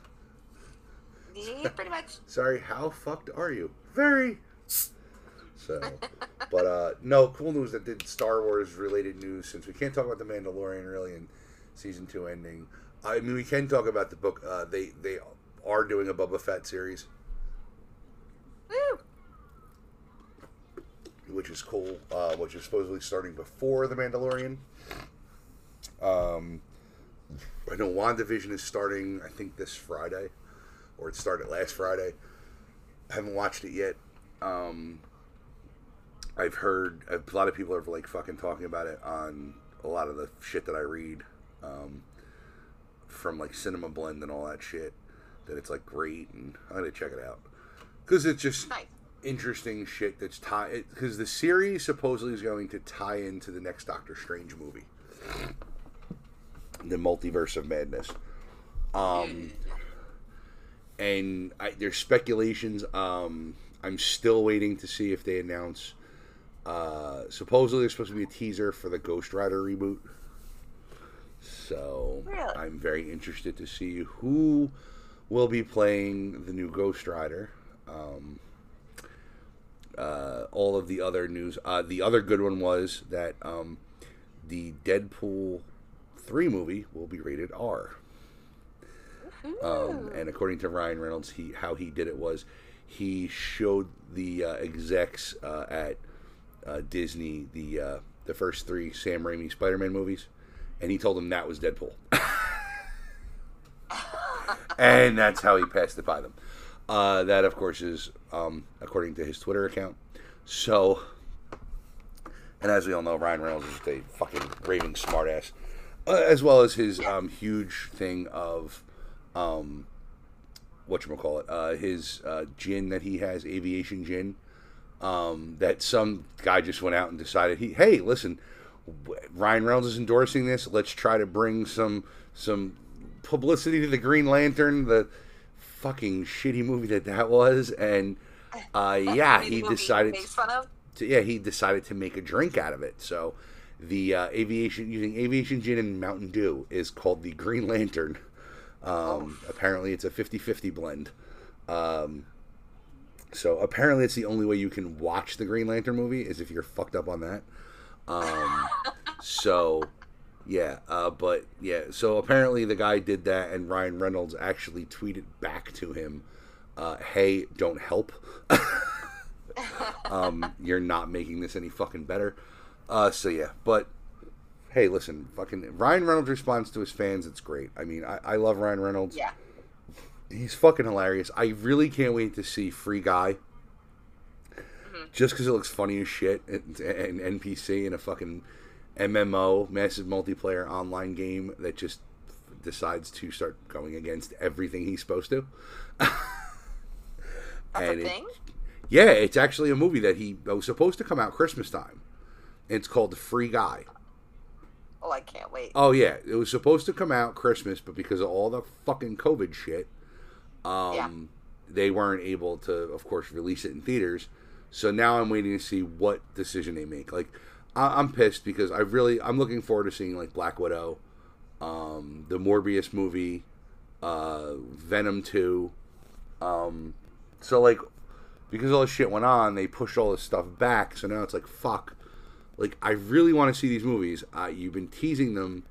Yeah, pretty much. Sorry, how fucked are you? Very. So, but uh, no, cool news that did Star Wars related news since we can't talk about the Mandalorian really in season two ending. I mean, we can talk about the book. Uh, they they are doing a Boba Fett series. Woo! Which is cool, uh, which is supposedly starting before The Mandalorian. Um, I know WandaVision is starting, I think, this Friday. Or it started last Friday. I haven't watched it yet. Um, I've heard, a lot of people are, like, fucking talking about it on a lot of the shit that I read. Um, from, like, Cinema Blend and all that shit. That it's, like, great, and I'm gonna check it out. Because it's just... Nice. Interesting shit that's tied because the series supposedly is going to tie into the next Doctor Strange movie, the Multiverse of Madness. Um, and I, there's speculations. Um, I'm still waiting to see if they announce. Uh, supposedly there's supposed to be a teaser for the Ghost Rider reboot. So really? I'm very interested to see who will be playing the new Ghost Rider. Um, Uh, all of the other news. Uh, the other good one was that um, the Deadpool three movie will be rated R. Um, and according to Ryan Reynolds, he how he did it was he showed the uh, execs uh, at uh, Disney the uh, the first three Sam Raimi Spider-Man movies, and he told them that was Deadpool. And that's how he passed it by them. Uh, that, of course, is um, according to his Twitter account. So, and as we all know, Ryan Reynolds is a fucking raving smartass, uh, as well as his um, huge thing of um, whatchamacallit, uh, his uh, gin that he has, aviation gin, um, that some guy just went out and decided, he, hey, listen, Ryan Reynolds is endorsing this. Let's try to bring some some publicity to the Green Lantern, the fucking shitty movie that that was, and uh, yeah, he decided to, yeah, he decided to make a drink out of it. So the uh, aviation using aviation gin and Mountain Dew is called the Green Lantern. Um, oh. Apparently, it's a fifty-fifty blend. Um, so apparently, it's the only way you can watch the Green Lantern movie is if you're fucked up on that. Um, so. Yeah, uh, but yeah, so apparently the guy did that, and Ryan Reynolds actually tweeted back to him, uh, hey, don't help. um, you're not making this any fucking better. Uh, so yeah, but hey, listen, fucking Ryan Reynolds responds to his fans, it's great. I mean, I, I love Ryan Reynolds. Yeah. He's fucking hilarious. I really can't wait to see Free Guy. Mm-hmm. just because it looks funny as shit, and an N P C in a fucking M M O, massive multiplayer online game that just decides to start going against everything he's supposed to. That's and a thing? It, yeah, it's actually a movie that he was supposed to come out Christmas time. It's called The Free Guy. Oh, I can't wait. Oh, yeah. It was supposed to come out Christmas, but because of all the fucking COVID shit, um, yeah. they weren't able to, of course, release it in theaters. So now I'm waiting to see what decision they make. Like, I- I'm pissed because I really, I'm looking forward to seeing, like, Black Widow, um, the Morbius movie, uh, Venom two. Um, so, like, because all this shit went on, they pushed all this stuff back. So now it's like, fuck. Like, I really want to see these movies. Uh, you've been teasing them,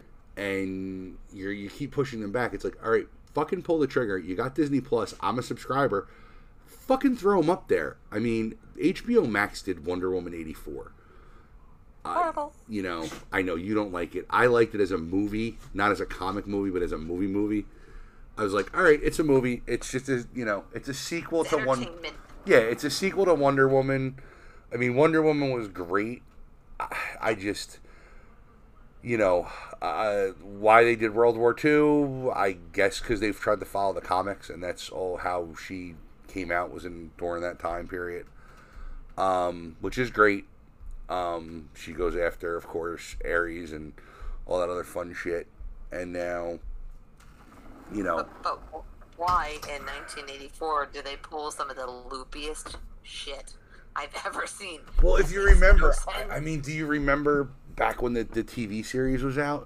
and you you keep pushing them back. It's like, all right, fucking pull the trigger. You got Disney Plus. I'm a subscriber. Fucking throw them up there. I mean, H B O Max did Wonder Woman eighty-four. Horrible. Uh, you know, I know you don't like it. I liked it as a movie, not as a comic movie, but as a movie movie. I was like, all right, it's a movie. It's just a, you know, it's a sequel It's to one. Yeah, it's a sequel to Wonder Woman. I mean, Wonder Woman was great. I, I just, you know, uh, why they did World War Two, I guess because they've tried to follow the comics, and that's all how she came out was in during that time period, um, which is great. Um, she goes after, of course, Ares and all that other fun shit, and now, you know. But, but why in nineteen eighty-four do they pull some of the loopiest shit I've ever seen? Well, if you remember, I, I mean, do you remember back when the, the T V series was out?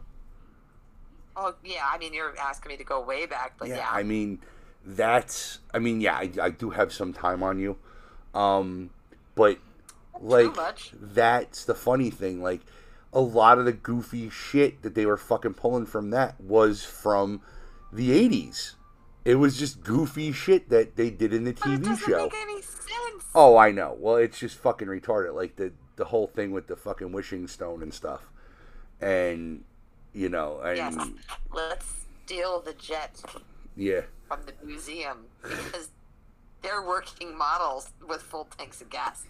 Oh, yeah, I mean, you're asking me to go way back, but yeah. Yeah, I mean, that's, I mean, yeah, I, I do have some time on you. Um, but, like, that's the funny thing. Like, a lot of the goofy shit that they were fucking pulling from that was from the eighties. It was just goofy shit that they did in the T V but it doesn't show. Make any sense. Oh, I know. Well, it's just fucking retarded. Like the the whole thing with the fucking wishing stone and stuff, and you know, and yes, let's steal the jet. Yeah. From the museum because they're working models with full tanks of gas.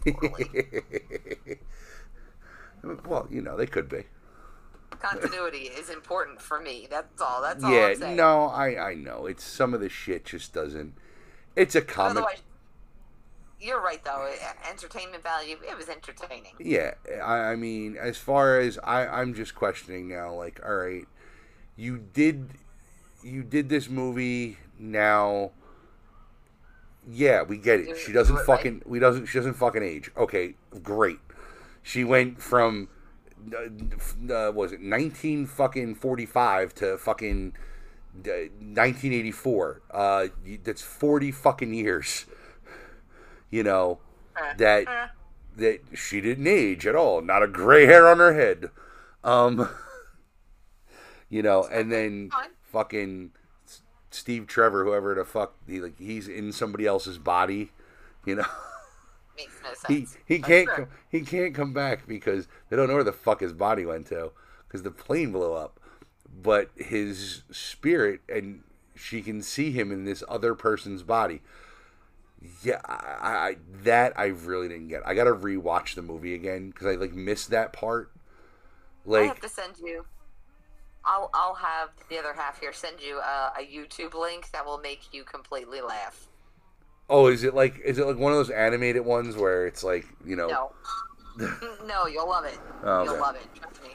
Well, you know, they could be. Continuity is important for me. That's all. That's all yeah, I'm saying. no, I, I know. It's some of the shit just doesn't. It's a comic. Otherwise, you're right though. Entertainment value. It was entertaining. Yeah, I, I mean, as far as I, I'm just questioning now. Like, all right, you did, you did this movie now. Yeah, we get it. She doesn't it fucking. Right. We doesn't. She doesn't fucking age. Okay, great. She went from. Uh, was it nineteen fucking forty five to fucking uh, nineteen eighty four? Uh, that's forty fucking years. You know uh, that uh. that she didn't age at all. Not a gray hair on her head. Um, you know, and then fucking Steve Trevor, whoever the fuck, he, like he's in somebody else's body. You know. Makes no sense. He he can't sure. he can't come back because they don't know where the fuck his body went to because the plane blew up. But his spirit, and she can see him in this other person's body. Yeah, I, I that I really didn't get. I gotta rewatch the movie again because I like missed that part. Like I have to send you. I'll I'll have the other half here send you a, a YouTube link that will make you completely laugh. Oh, is it like is it like one of those animated ones where it's like, you know? No, no, you'll love it. Oh, you'll okay. love it. Trust me.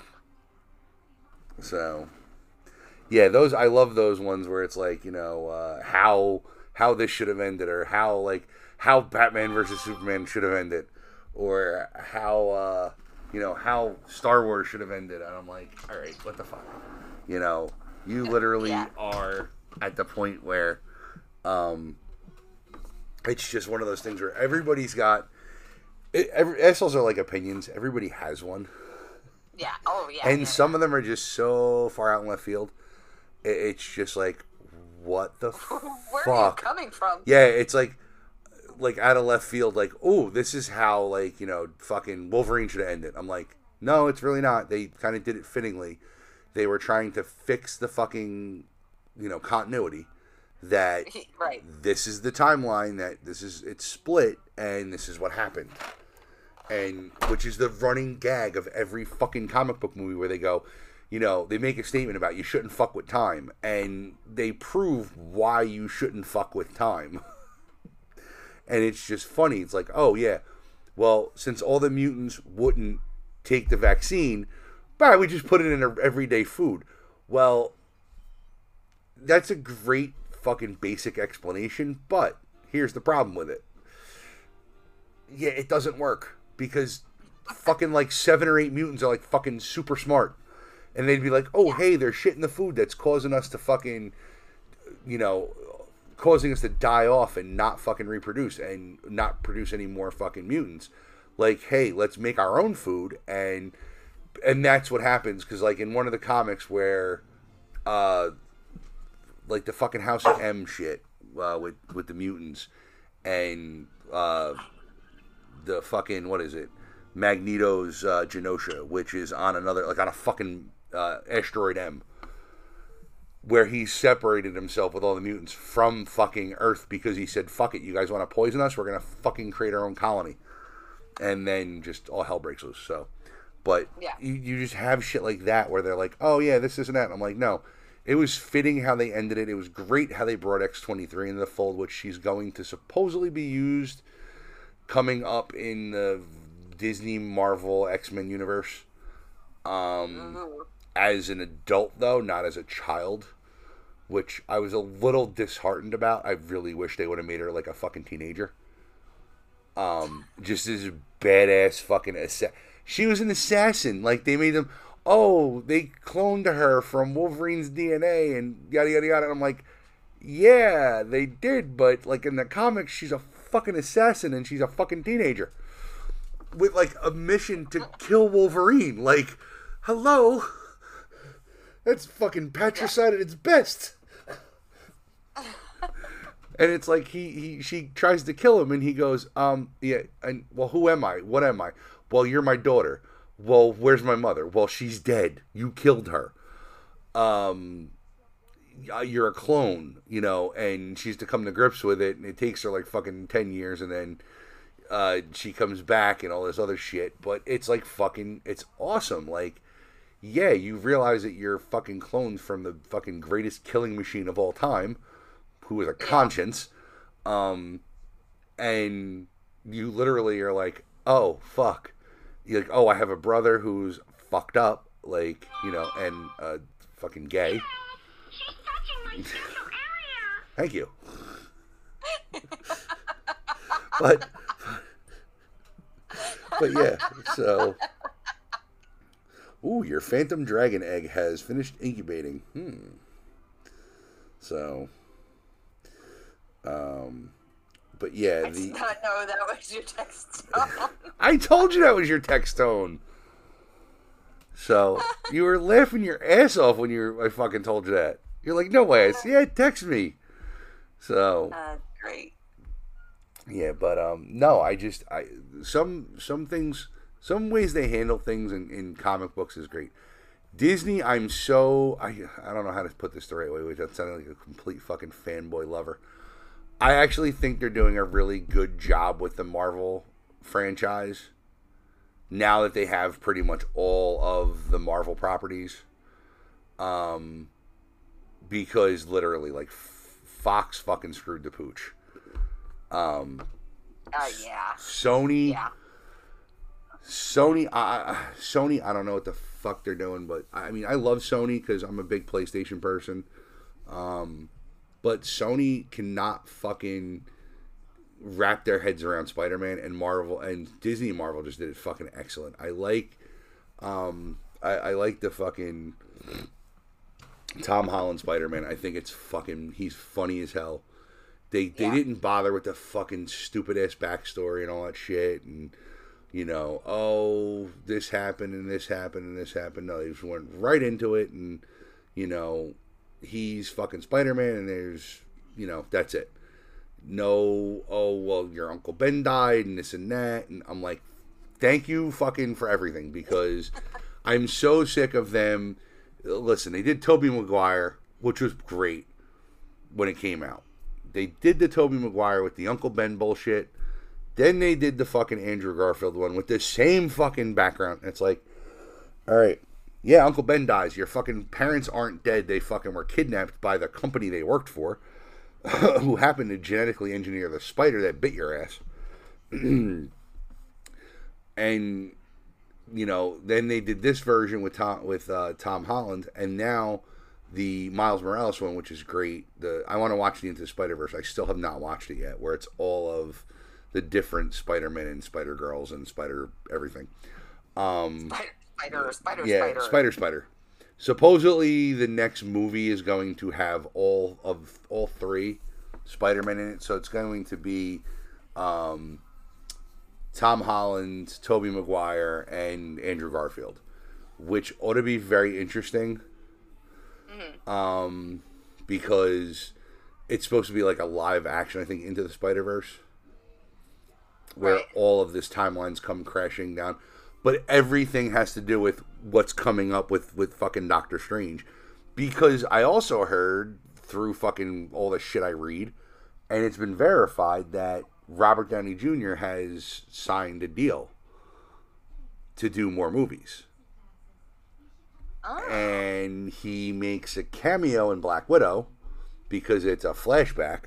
So, yeah, those I love those ones where it's like, you know, uh, how how this should have ended, or how like how Batman versus Superman should have ended, or how uh, you know how Star Wars should have ended. And I'm like, all right, what the fuck? You know, you literally yeah. are at the point where. Um, It's just one of those things where everybody's got. It, every, assholes are like opinions. Everybody has one. Yeah. Oh, yeah. And yeah, some yeah. of them are just so far out in left field. It, it's just like, what the Where fuck? are you coming from? Yeah, it's like, like out of left field. Like, oh, this is how like you know fucking Wolverine should have ended. I'm like, no, it's really not. They kind of did it fittingly. They were trying to fix the fucking, you know, continuity. that right. this is the timeline, that this is, it's split, and this is what happened. And, which is the running gag of every fucking comic book movie where they go, you know, they make a statement about you shouldn't fuck with time, and they prove why you shouldn't fuck with time. And it's just funny. It's like, oh yeah, well, since all the mutants wouldn't take the vaccine, bah, we just put it in a everyday food. Well, that's a great fucking basic explanation, but here's the problem with it. Yeah, it doesn't work, because fucking like seven or eight mutants are like fucking super smart. And they'd be like, oh, hey, there's shit in the food that's causing us to fucking, you know, causing us to die off and not fucking reproduce and not produce any more fucking mutants. Like, hey, let's make our own food. And and that's what happens. Because, like, in one of the comics where, uh, like, the fucking House of M shit uh, with, with the mutants and uh, the fucking, what is it? Magneto's uh, Genosha, which is on another, like, on a fucking uh, asteroid M, where he separated himself with all the mutants from fucking Earth because he said, fuck it, you guys want to poison us? We're going to fucking create our own colony. And then just all hell breaks loose. So, but yeah. you, you just have shit like that where they're like, oh yeah, this isn't that. And I'm like, no, it was fitting how they ended it. It was great how they brought X twenty-three into the fold, which she's going to supposedly be used coming up in the Disney Marvel X-Men universe. Um, mm-hmm. As an adult, though, not as a child, which I was a little disheartened about. I really wish they would have made her like a fucking teenager. Um, just as badass fucking assa- she was an assassin. Like, they made them, oh, they cloned her from Wolverine's D N A and yada yada yada. And I'm like, yeah, they did, but like in the comics, she's a fucking assassin and she's a fucking teenager with like a mission to kill Wolverine. Like, hello, that's fucking patricide at its best. And it's like he, he she tries to kill him and he goes, um, yeah, and well, who am I? What am I? Well, you're my daughter. Well, where's my mother? Well, she's dead. You killed her. Um, you're a clone, you know, and she's to come to grips with it, and it takes her like fucking ten years, and then uh, she comes back and all this other shit. But it's like fucking, it's awesome. Like, yeah, you realize that you're fucking cloned from the fucking greatest killing machine of all time, who is a conscience, um, and you literally are like, oh, fuck. You're like, oh, I have a brother who's fucked up, like, you know, and uh, fucking gay. She's touching my special area. Thank you. but, but yeah, so, ooh, your Phantom Dragon egg has finished incubating. Hmm. So... Um, but yeah, I the... did not know that was your text tone. I told you that was your text tone. So, you were laughing your ass off when you were, I fucking told you that. You're like, no way. I said, yeah, text me. So... Uh, great. Yeah, but, um, no, I just, I, some, some things, some ways they handle things in, in comic books is great. Disney, I'm so, I, I don't know how to put this the right way, without sounding like a complete fucking fanboy lover. I actually think they're doing a really good job with the Marvel franchise now that they have pretty much all of the Marvel properties. Um, because literally, like, Fox fucking screwed the pooch. Um, uh, yeah. Sony, yeah. Sony, uh, Sony, I don't know what the fuck they're doing, but I mean, I love Sony because I'm a big PlayStation person. Um, But Sony cannot fucking wrap their heads around Spider-Man, and Marvel and Disney and Marvel just did it fucking excellent. I like, um, I, I like the fucking Tom Holland Spider-Man. I think it's fucking, he's funny as hell. They they yeah. didn't bother with the fucking stupid ass backstory and all that shit, and you know, oh, this happened and this happened and this happened. No, they just went right into it, and you know. He's fucking Spider-Man, and there's, you know, that's it. No, oh, well, your Uncle Ben died, and this and that, and I'm like, thank you fucking for everything, because I'm so sick of them. Listen, they did Tobey Maguire, which was great, when it came out. They did the Tobey Maguire with the Uncle Ben bullshit. Then they did the fucking Andrew Garfield one with the same fucking background. It's like, all right, yeah, Uncle Ben dies. Your fucking parents aren't dead. They fucking were kidnapped by the company they worked for, who happened to genetically engineer the spider that bit your ass. And, you know, then they did this version with Tom, with uh, Tom Holland, and now the Miles Morales one, which is great. The I want to watch the Into the Spider-Verse. I still have not watched it yet, where it's all of the different Spider-Men and Spider-Girls and Spider everything. Um, Spider, spider, spider, yeah, spider. Spider, Spider. Supposedly, the next movie is going to have all of all three Spider-Men in it. So it's going to be um, Tom Holland, Tobey Maguire, and Andrew Garfield, which ought to be very interesting. Mm-hmm. Um, because it's supposed to be like a live action, I think, Into the Spider-Verse, where right. all of this timelines come crashing down. But everything has to do with what's coming up with, with fucking Doctor Strange. Because I also heard through fucking all the shit I read, and it's been verified that Robert Downey Junior has signed a deal to do more movies. Oh. And he makes a cameo in Black Widow because it's a flashback.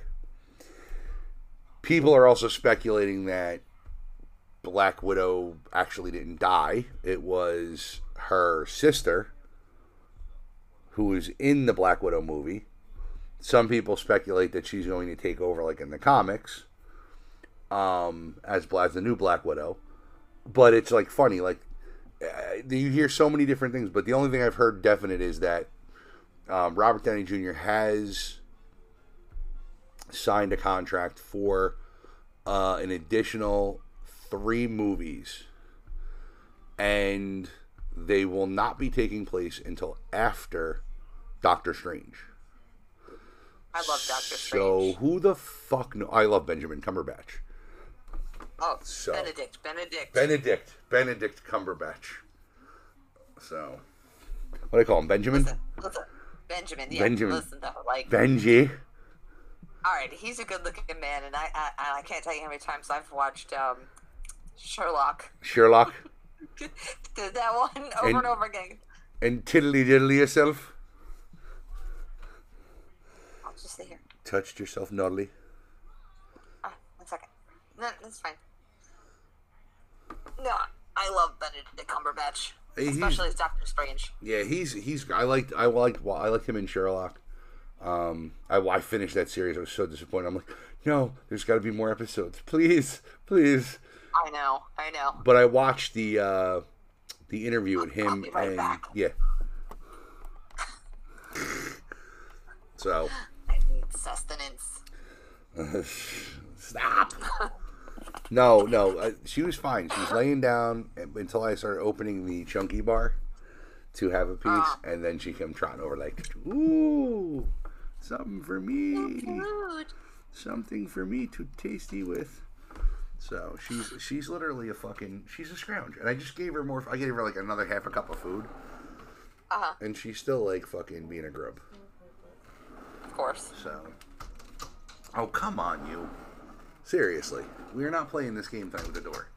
People are also speculating that Black Widow actually didn't die. It was her sister who was in the Black Widow movie. Some people speculate that she's going to take over, like in the comics, um, as, as the new Black Widow. But it's like funny, like uh, you hear so many different things. But the only thing I've heard definite is that um, Robert Downey Junior has signed a contract for uh, an additional three movies, and they will not be taking place until after Doctor Strange. I love Doctor So Strange. who the fuck know? I love Benjamin Cumberbatch. Oh, So, Benedict, Benedict. Benedict, Benedict Cumberbatch. So, what do I call him? Benjamin? Listen, listen. Benjamin, yeah. Benjamin. Listen, though, like, Benji. all right, he's a good-looking man, and I, I, I can't tell you how many times I've watched um, Sherlock. Sherlock. Did that one over And- and, over again. And tiddly diddly yourself. I'll just stay here. Touched yourself noddly. Ah, one second. No, that's fine. No, I love Benedict Cumberbatch, Hey, he's- especially as Doctor Strange. Yeah, he's he's. I liked I liked I liked him in Sherlock. Um, I, I finished that series. I was so disappointed. I'm like, no, there's got to be more episodes, please, please. I know, I know. But I watched the uh, the interview with I'll him, be right and back. yeah. So I need sustenance. stop. No, no, uh, she was fine. She was laying down until I started opening the chunky bar to have a piece, Ah. and then she came trotting over like, ooh, something for me. Food. Something for me to tasty with. So she's she's literally a fucking she's a scrounge, and I just gave her more. I gave her like another half a cup of food, Uh-huh, and she's still like fucking being a grub. of course. So, oh come on, you. Seriously, we are not playing this game through the door.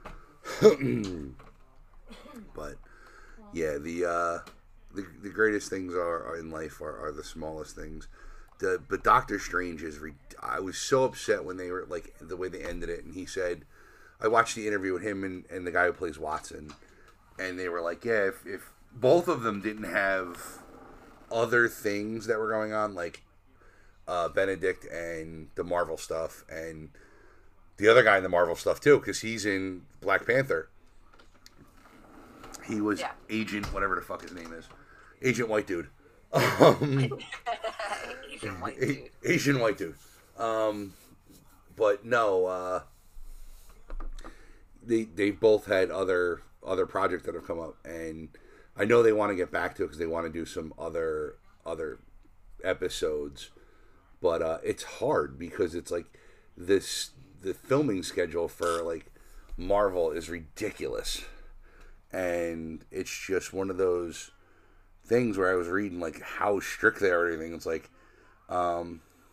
But yeah, the uh, the the greatest things are, are in life are, are the smallest things. The but Doctor Strange is. Re- I was so upset when they were like the way they ended it, and he said, I watched the interview with him and, and the guy who plays Watson, and they were like, yeah, if, if both of them didn't have other things that were going on, like uh, Benedict and the Marvel stuff, and the other guy in the Marvel stuff too, because he's in Black Panther. He was Yeah. Agent, whatever the fuck his name is, Agent White Dude. Um, Asian white A- dude. Asian white dude. Um, but no, uh, they they both had other other projects that have come up, and I know they want to get back to it because they want to do some other other episodes. But uh, it's hard because it's like this the filming schedule for like Marvel is ridiculous, and it's just one of those things where I was reading like how strict they are and everything. It's like, um,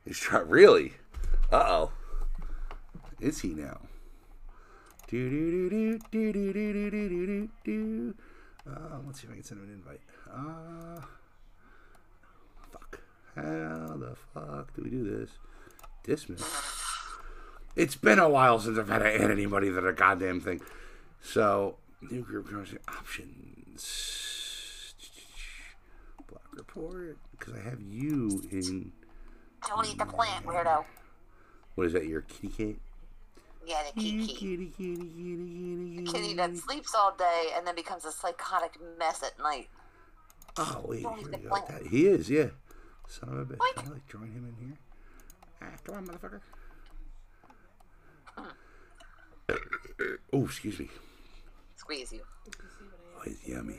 He's trying. Really? Uh oh. Is he now? Do do do do do do do do do do do. Uh, let's see if I can send him an invite. Uh, fuck. How the fuck do we do this? Dismiss. It's been a while since I've had to add anybody to the goddamn thing. So, new group options. Block report. Because I have you in. Don't eat the plant, weirdo. What is that, your kitty cat? Yeah, the Kitty, kiki. kitty, kitty, kitty, kitty, Kitty that sleeps all day and then becomes a psychotic mess at night. Oh, wait, Don't here eat we the go. plant. That- He is, yeah. Son of a bitch. What? Can I, like, join him in here? Ah, come on, motherfucker. Oh, excuse me. Squeeze you. Oh, it's yummy.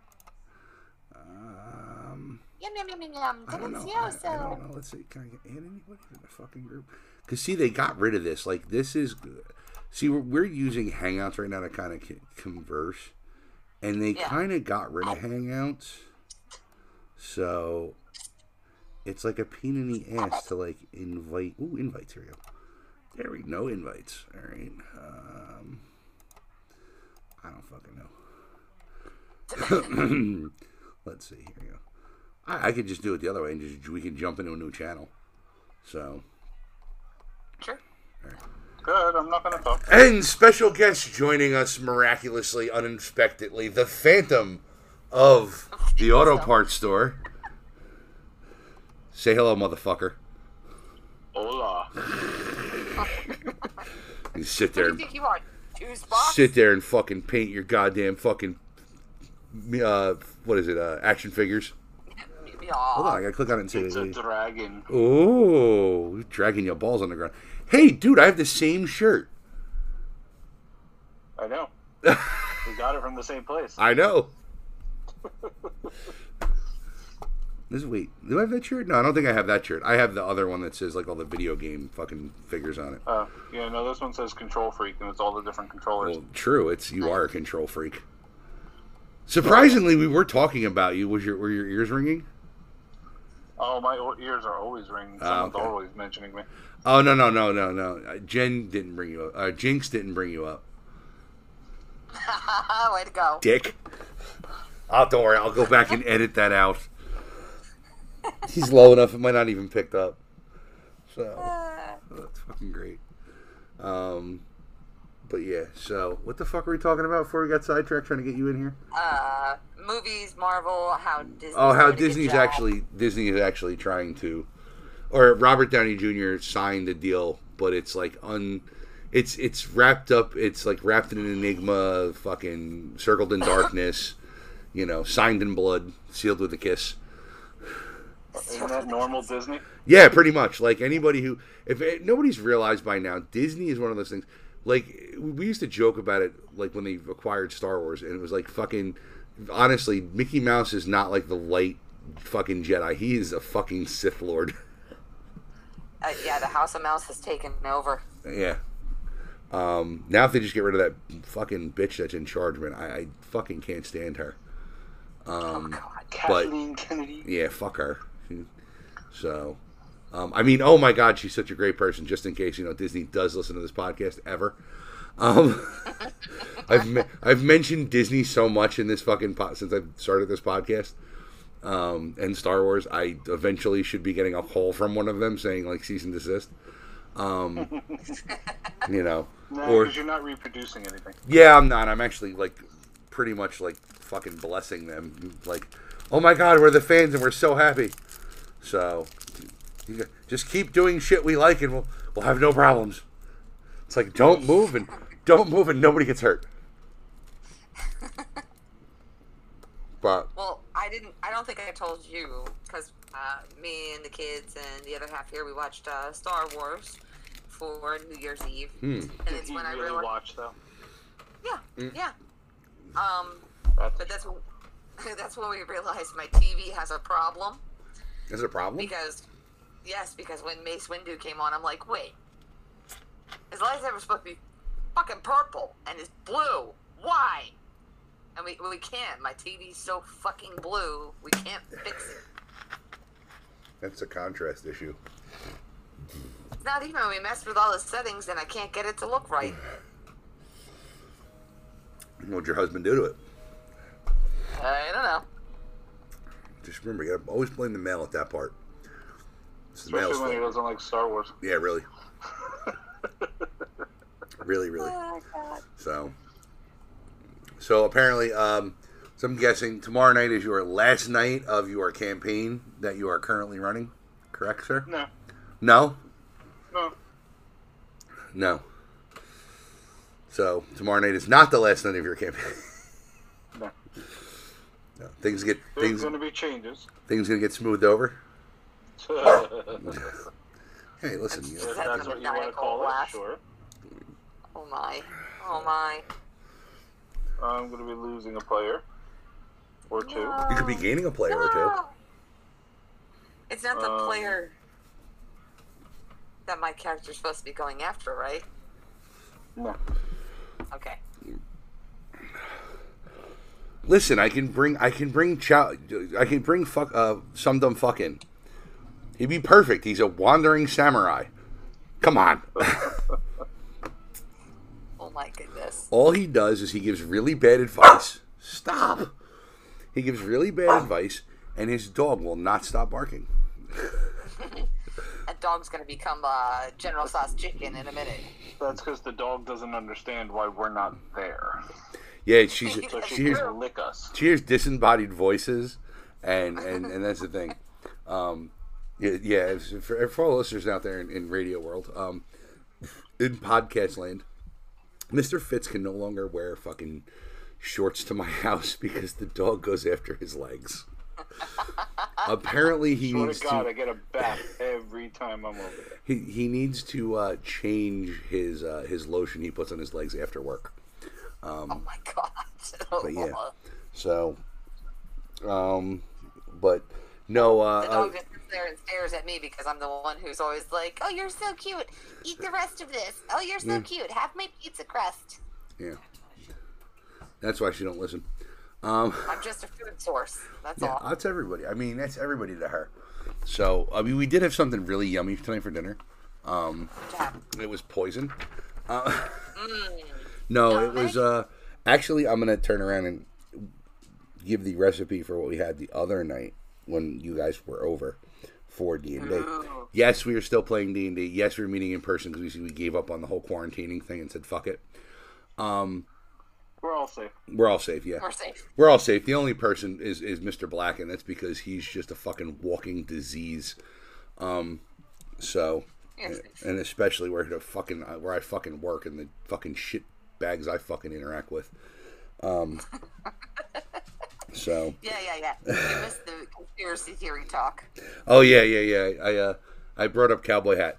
Um, Yum, yum, yum, yum, yum. I don't know. I, I Delicioso. don't know. Let's see. Can I get add anybody in the fucking group? Because, see, they got rid of this. Like, this is... See, we're, we're using Hangouts right now to kind of converse. And they Yeah. kind of got rid of Hangouts. So, it's like a pain in the ass to, like, invite... Ooh, invites. Here we go. There we go. No invites. All right. Um, I don't fucking know. Let's see. Here we go. I, I could just do it the other way and just we can jump into a new channel. So... Sure. Good, I'm not gonna talk. And special guest joining us miraculously, unexpectedly, the Phantom of the Auto Parts Store. Say hello, motherfucker. Hola. You sit What there, do you and, think you are? Juice box? sit there and fucking paint your goddamn fucking, uh, what is it, uh, action figures. Yeah. Hold on, I gotta click on it and say, It's a dragon. oh, dragging your balls on the ground. Hey, dude, I have the same shirt. I know. We got it from the same place. I know. This wait, do I have that shirt? No, I don't think I have that shirt. I have the other one that says like all the video game fucking figures on it. Uh, yeah, no, this one says Control Freak, and it's all the different controllers. Well, true. It's you are a control freak. Surprisingly, we were talking about you. Was your were your ears ringing? Oh, my o- ears are always ringing. Ah, Someone's okay. always mentioning me. Oh no no no no no. Uh, Jen didn't bring you up. Uh, Jinx didn't bring you up. Way to go. Dick. Oh, don't worry. I'll go back and edit that out. He's low enough; it might not even picked up. So that's fucking great. Um, but yeah. So what the fuck were we talking about before we got sidetracked? Trying to get you in here. Uh, movies, Marvel, how Disney. Oh, how Disney's actually Disney is actually trying to, or Robert Downey Junior signed a deal, but it's like un, it's it's wrapped up. It's like wrapped in an enigma, fucking circled in darkness, you know, signed in blood, sealed with a kiss. Isn't that normal Disney? Yeah, pretty much. Like anybody who, if it, nobody's realized by now, Disney is one of those things. Like we used to joke about it, like when they acquired Star Wars, and it was like fucking. Honestly, Mickey Mouse is not like the light fucking Jedi. He is a fucking Sith Lord. Uh, yeah, the House of Mouse has taken over. Yeah. Um, now if they just get rid of that fucking bitch that's in charge, man, I, I fucking can't stand her. Oh Um, God. Kathleen Kennedy. yeah, fuck her. So, um, I mean, oh my God, she's such a great person. Just in case, you know, Disney does listen to this podcast ever. Um, I've me- I've mentioned Disney so much in this fucking po- since I've started this podcast. Um, and Star Wars, I eventually should be getting a call from one of them saying like cease and desist. Um, you know, No, or because you're not reproducing anything. yeah, I'm not. I'm actually like pretty much like fucking blessing them. Like, oh my God, we're the fans and we're so happy. So, you just keep doing shit we like and we'll we'll have no problems. It's like don't move and don't move and nobody gets hurt. But Well, I didn't. I don't think I told you because uh, me and the kids and the other half here we watched uh, Star Wars for New Year's Eve, hmm, and Did it's you when I really realized. watch, though? Yeah, Mm. yeah. Um, That's, but that's when that's when we realized my T V has a problem is it a problem? because yes, because when Mace Windu came on, I'm like, wait, his lightsaber's supposed to be fucking purple and it's blue. Why? And we we can't. My T V's so fucking blue. We can't fix it. That's a contrast issue. It's not even we messed with all the settings and I can't get it to look right. What'd your husband do to it? I don't know. Just remember, you gotta always blame the mail at that part. It's the mail's Especially when he fault. doesn't like Star Wars. Yeah, really. really, really. Oh, God. So, so apparently, um, so I'm guessing tomorrow night is your last night of your campaign that you are currently running. Correct, sir? No. No? No. No. So tomorrow night is not the last night of your campaign. No. No. Things get There's things going to be changes. things gonna get smoothed over. if Hey, listen. You know, that's what you want to call it, sure. Oh my. Oh my. I'm going to be losing a player. Or two. No. you could be gaining a player or two. No. It's not the Um, player that my character's supposed to be going after, right? No. Okay. Listen, I can bring I can bring Chow I can bring fuck uh some dumb fucking. He'd be perfect. He's a wandering samurai. Come on. Oh my goodness. All he does is he gives really bad advice. Stop. He gives really bad advice, and his dog will not stop barking. That dog's gonna become uh, General Sauce Chicken in a minute. That's because the dog doesn't understand why we're not there. Yeah, she's So she she hears can lick us. she hears disembodied voices, and and, and that's the thing. Um, yeah, yeah it's- for, for all the listeners out there in, in radio world, um, in podcast land, Mister Fitz can no longer wear fucking shorts to my house because the dog goes after his legs. Apparently, he Swear needs to God, to I get a bath every time I'm over there. he, he needs to uh, change his uh, his lotion he puts on his legs after work. Oh my god. Oh, But yeah, so, um, but no, uh, the uh, dog just sits there and stares at me because I'm the one who's always like, "Oh, you're so cute. Eat the rest of this. Oh, you're so Yeah. cute. Have my pizza crust." yeah, that's why she don't listen. Um, I'm just a food source. That's yeah, all. that's everybody. I mean, that's everybody to her. So, I mean, we did have something really yummy tonight for dinner. Um, Yeah. it was poison. Uh, Mm. no, it was uh, actually. I'm gonna turn around and give the recipe for what we had the other night when you guys were over for D and D. Ooh. Yes, we were still playing D and D. Yes, we were meeting in person because we we gave up on the whole quarantining thing and said fuck it. Um, We're all safe. we're all safe. Yeah, We're safe. we're all safe. The only person is is Mister Black, and that's because he's just a fucking walking disease. Um, so, Yes. and especially where the fucking where I fucking work and the fucking shit bags I fucking interact with. Um, so. Yeah, yeah, yeah. You missed the conspiracy theory talk. Oh yeah, yeah, yeah. I uh, I brought up cowboy hat,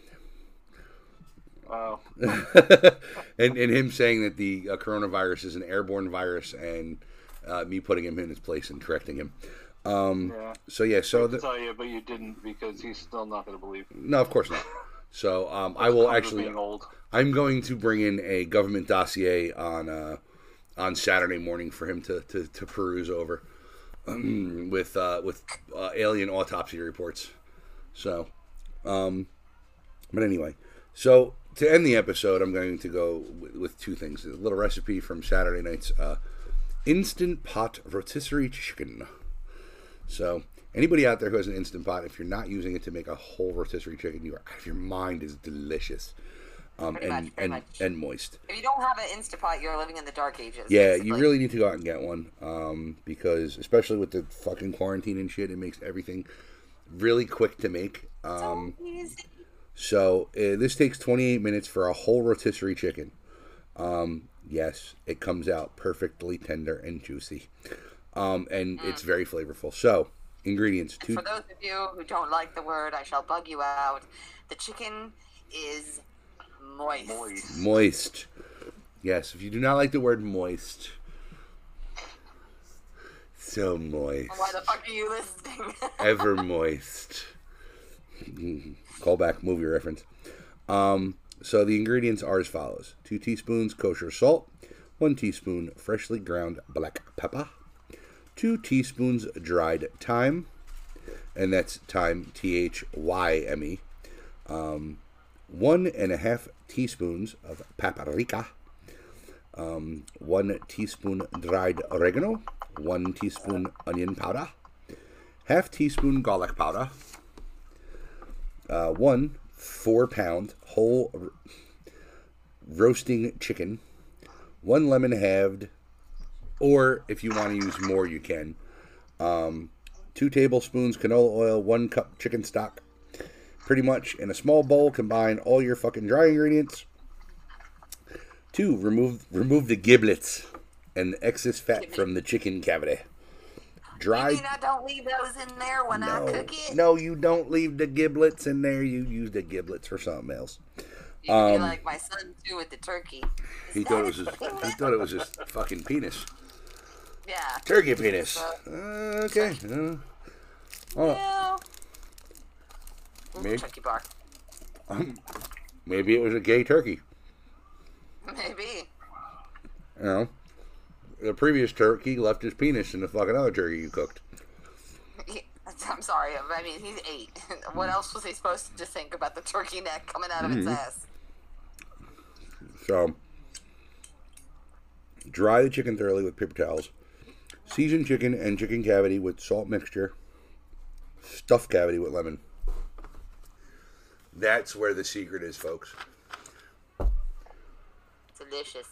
Wow. and and him saying that the uh, coronavirus is an airborne virus, and uh, me putting him in his place and correcting him. Um, Yeah. so yeah, so I the, tell you, but you didn't because he's still not going to believe. no, of course not. So um, I will Comes with actually. being old. I'm going to bring in a government dossier on uh, on Saturday morning for him to, to, to peruse over um, with uh, with uh, alien autopsy reports. So, um, but anyway, so to end the episode, I'm going to go with, with two things: a little recipe from Saturday night's uh, instant pot rotisserie chicken. So. Anybody out there who has an Instant Pot, if you're not using it to make a whole rotisserie chicken, you are out of your mind. Is delicious, um, Pretty and much, pretty and much. and moist. If you don't have an Instapot, you're living in the dark ages. Yeah, basically. you really need to go out and get one, um, because especially with the fucking quarantine and shit, it makes everything really quick to make. Um, So easy. so uh, this takes twenty-eight minutes for a whole rotisserie chicken. Um, yes, it comes out perfectly tender and juicy, um, and it's very flavorful. So. Ingredients. Two, For those of you who don't like the word, I shall bug you out. The chicken is moist. Moist. moist. Yes, if you do not like the word moist. So moist. Why the fuck are you listening? Ever moist. Callback movie reference. Um, so the ingredients are as follows. Two teaspoons kosher salt. One teaspoon freshly ground black pepper. Two teaspoons dried thyme. And that's thyme, T H Y M E. um, one and a half teaspoons of paprika, um, one teaspoon dried oregano, one teaspoon onion powder, half teaspoon garlic powder, uh, one four pound whole r- roasting chicken, one lemon halved, or if you want to use more, you can. Um, two tablespoons canola oil, one cup chicken stock. Pretty much in a small bowl, combine all your fucking dry ingredients. Two, remove remove the giblets and the excess fat from the chicken cavity. Dry. You mean I don't leave those in there when I No, cook it? no, you don't leave the giblets in there. You use the giblets for something else. You Um, be like my son too with the turkey. Is He that thought it a was his. penis? He thought it was his fucking penis. Yeah. Turkey penis. So- Uh, okay. Uh, oh, Yeah. Maybe. Turkey bark. um, maybe it was a gay turkey. Maybe. You know, the previous turkey left his penis in the fucking other turkey you cooked. He- I'm sorry. I mean, he's eight. What else was he supposed to just think about the turkey neck coming out of its ass? So, dry the chicken thoroughly with paper towels. Season chicken and chicken cavity with salt mixture. Stuff cavity with lemon. That's where the secret is, folks. Delicious.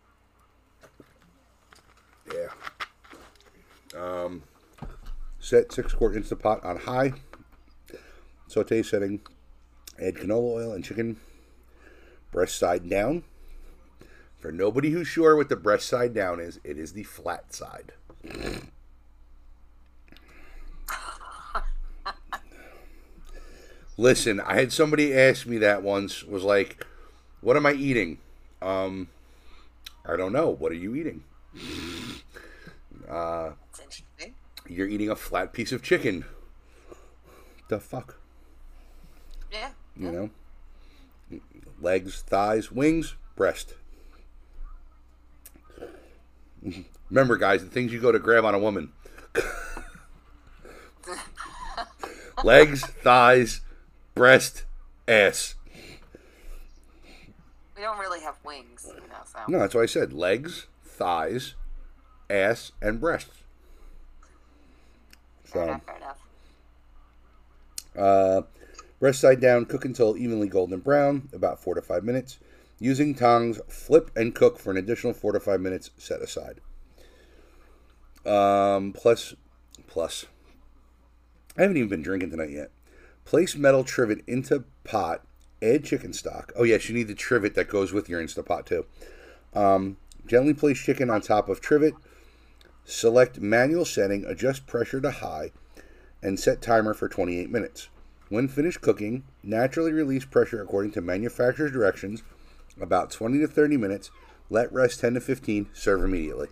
Yeah. Um, set six quart Instapot on high. Saute setting. Add canola oil and chicken. Breast side down. For nobody who's sure what the breast side down is, it is the flat side. Listen, I had somebody ask me that once, was like, what am I eating? Um, I don't know. What are you eating? Uh, That's interesting. you're eating a flat piece of chicken. The fuck? Yeah. You know? Legs, thighs, wings, breast. Remember, guys, the things you go to grab on a woman. Legs, thighs, breast, ass. We don't really have wings, you know, so. No, that's what I said. Legs, thighs, ass, and breasts. Fair So, enough, fair enough. uh, breast side down, cook until evenly golden brown, about four to five minutes. Using tongs, flip and cook for an additional four to five minutes, set aside. Um, plus, plus, I haven't even been drinking tonight yet. Place metal trivet into pot, add chicken stock. Oh, yes, you need the trivet that goes with your Instapot, too. Um, gently place chicken on top of trivet. Select manual setting, adjust pressure to high, and set timer for twenty-eight minutes. When finished cooking, naturally release pressure according to manufacturer's directions, about twenty to thirty minutes. Let rest ten to fifteen. Serve immediately.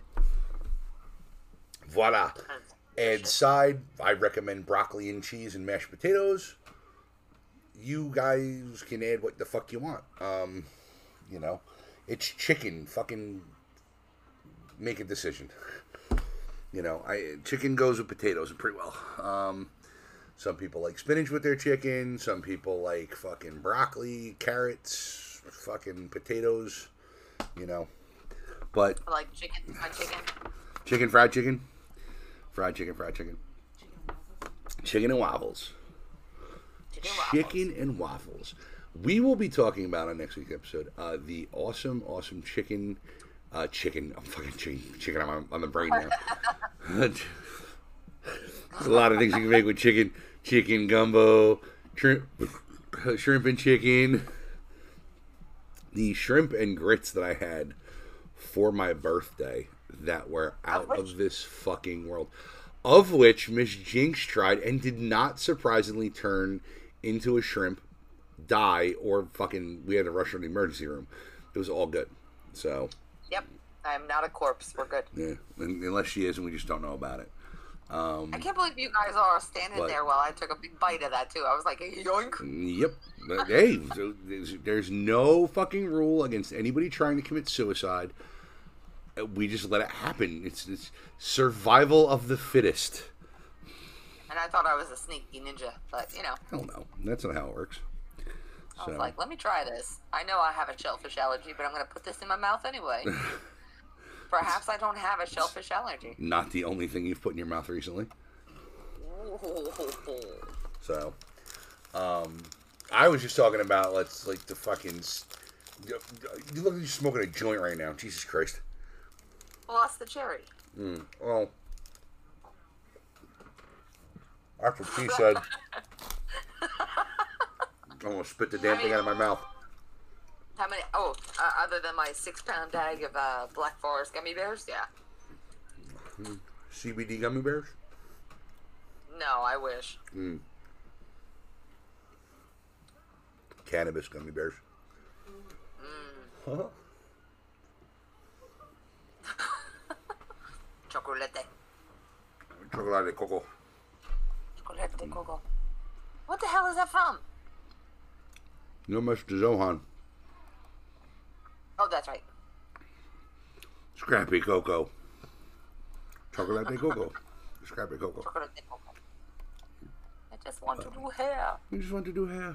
Voila. Add side. I recommend broccoli and cheese and mashed potatoes. You guys can add what the fuck you want. Um, you know, it's chicken. Fucking make a decision. You know, I chicken goes with potatoes pretty well. Um, some people like spinach with their chicken. Some people like fucking broccoli, carrots, fucking potatoes. You know, but I like chicken, fried chicken. chicken, fried chicken, fried chicken, fried chicken, chicken and waffles. Chicken waffles. Chicken and waffles. We will be talking about on next week's episode uh, the awesome, awesome chicken. Uh, chicken. I'm fucking chicken. Chicken on, on the brain now. There's a lot of things you can make with chicken. Chicken gumbo, shrimp, shrimp and chicken. The shrimp and grits that I had for my birthday that were out of this fucking world. Of which Miss Jinx tried and did not surprisingly turn into a shrimp, die, or fucking we had to rush her to the emergency room. It was all good. So, Yep. I'm not a corpse. We're good. yeah, unless she is and we just don't know about it. Um, I can't believe you guys are standing But- there while I took a big bite of that too. I was like, yoink. Yep. But, hey, so there's, there's no fucking rule against anybody trying to commit suicide. Uh, We just let it happen. It's, it's survival of the fittest. And I thought I was a sneaky ninja, but you know. Hell no. That's not how it works. I So. was like, let me try this. I know I have a shellfish allergy, but I'm going to put this in my mouth anyway. Perhaps I don't have a shellfish allergy. Not the only thing you've put in your mouth recently. So, um, I was just talking about, let's, like, the fucking... You look like you're smoking a joint right now. Jesus Christ. Well, that's the cherry. Mm, well, that's what she said. I almost spit the damn thing out of my mouth. How many? Oh, uh, other than my six-pound bag of uh, Black Forest gummy bears, yeah. C B D gummy bears? No, I wish. Mm. Cannabis gummy bears. Mm. Huh? Chocolate. Chocolate de coco. Chocolate de coco. What the hell is that from? No Mister Zohan. Oh, that's right. Scrappy cocoa. Chocolate de coco. Scrappy cocoa. Chocolate de coco. I just want to do hair. We just want to do hair.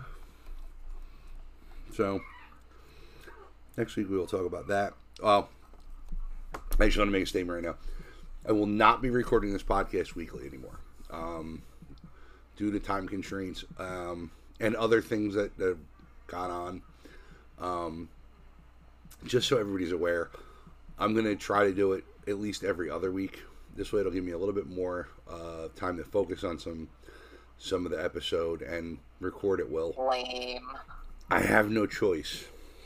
So, next week we will talk about that. Well, I just want to make a statement right now. I will not be recording this podcast weekly anymore. Um, due to time constraints um, and other things that, that have gone on. Um, just so everybody's aware, I'm going to try to do it at least every other week. This way it'll give me a little bit more uh, time to focus on some some of the episode and record at will. Lame. I have no choice.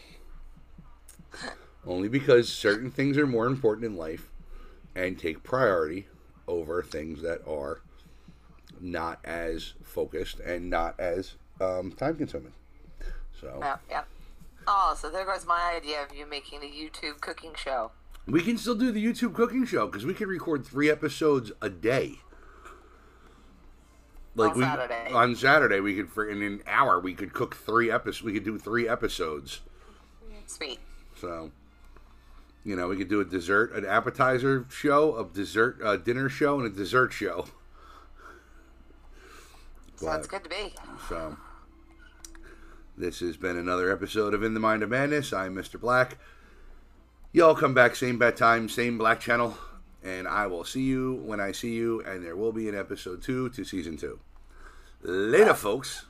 Only because certain things are more important in life and take priority over things that are not as focused and not as um, time consuming. So Yeah, yeah. Oh, so there goes my idea of you making a YouTube cooking show. we can still do the YouTube cooking show because we can record three episodes a day. Like On we Saturday. on Saturday we could for in an hour we could cook three episodes. We could do three episodes. Sweet. So, you know, we could do a dessert, an appetizer show, a dessert, a dinner show, and a dessert show. Sounds But- good to me. So, this has been another episode of In the Mind of Madness. I'm Mister Black. Y'all come back, same bat time, same black channel, and I will see you when I see you, and there will be an episode two to season two. Later, folks.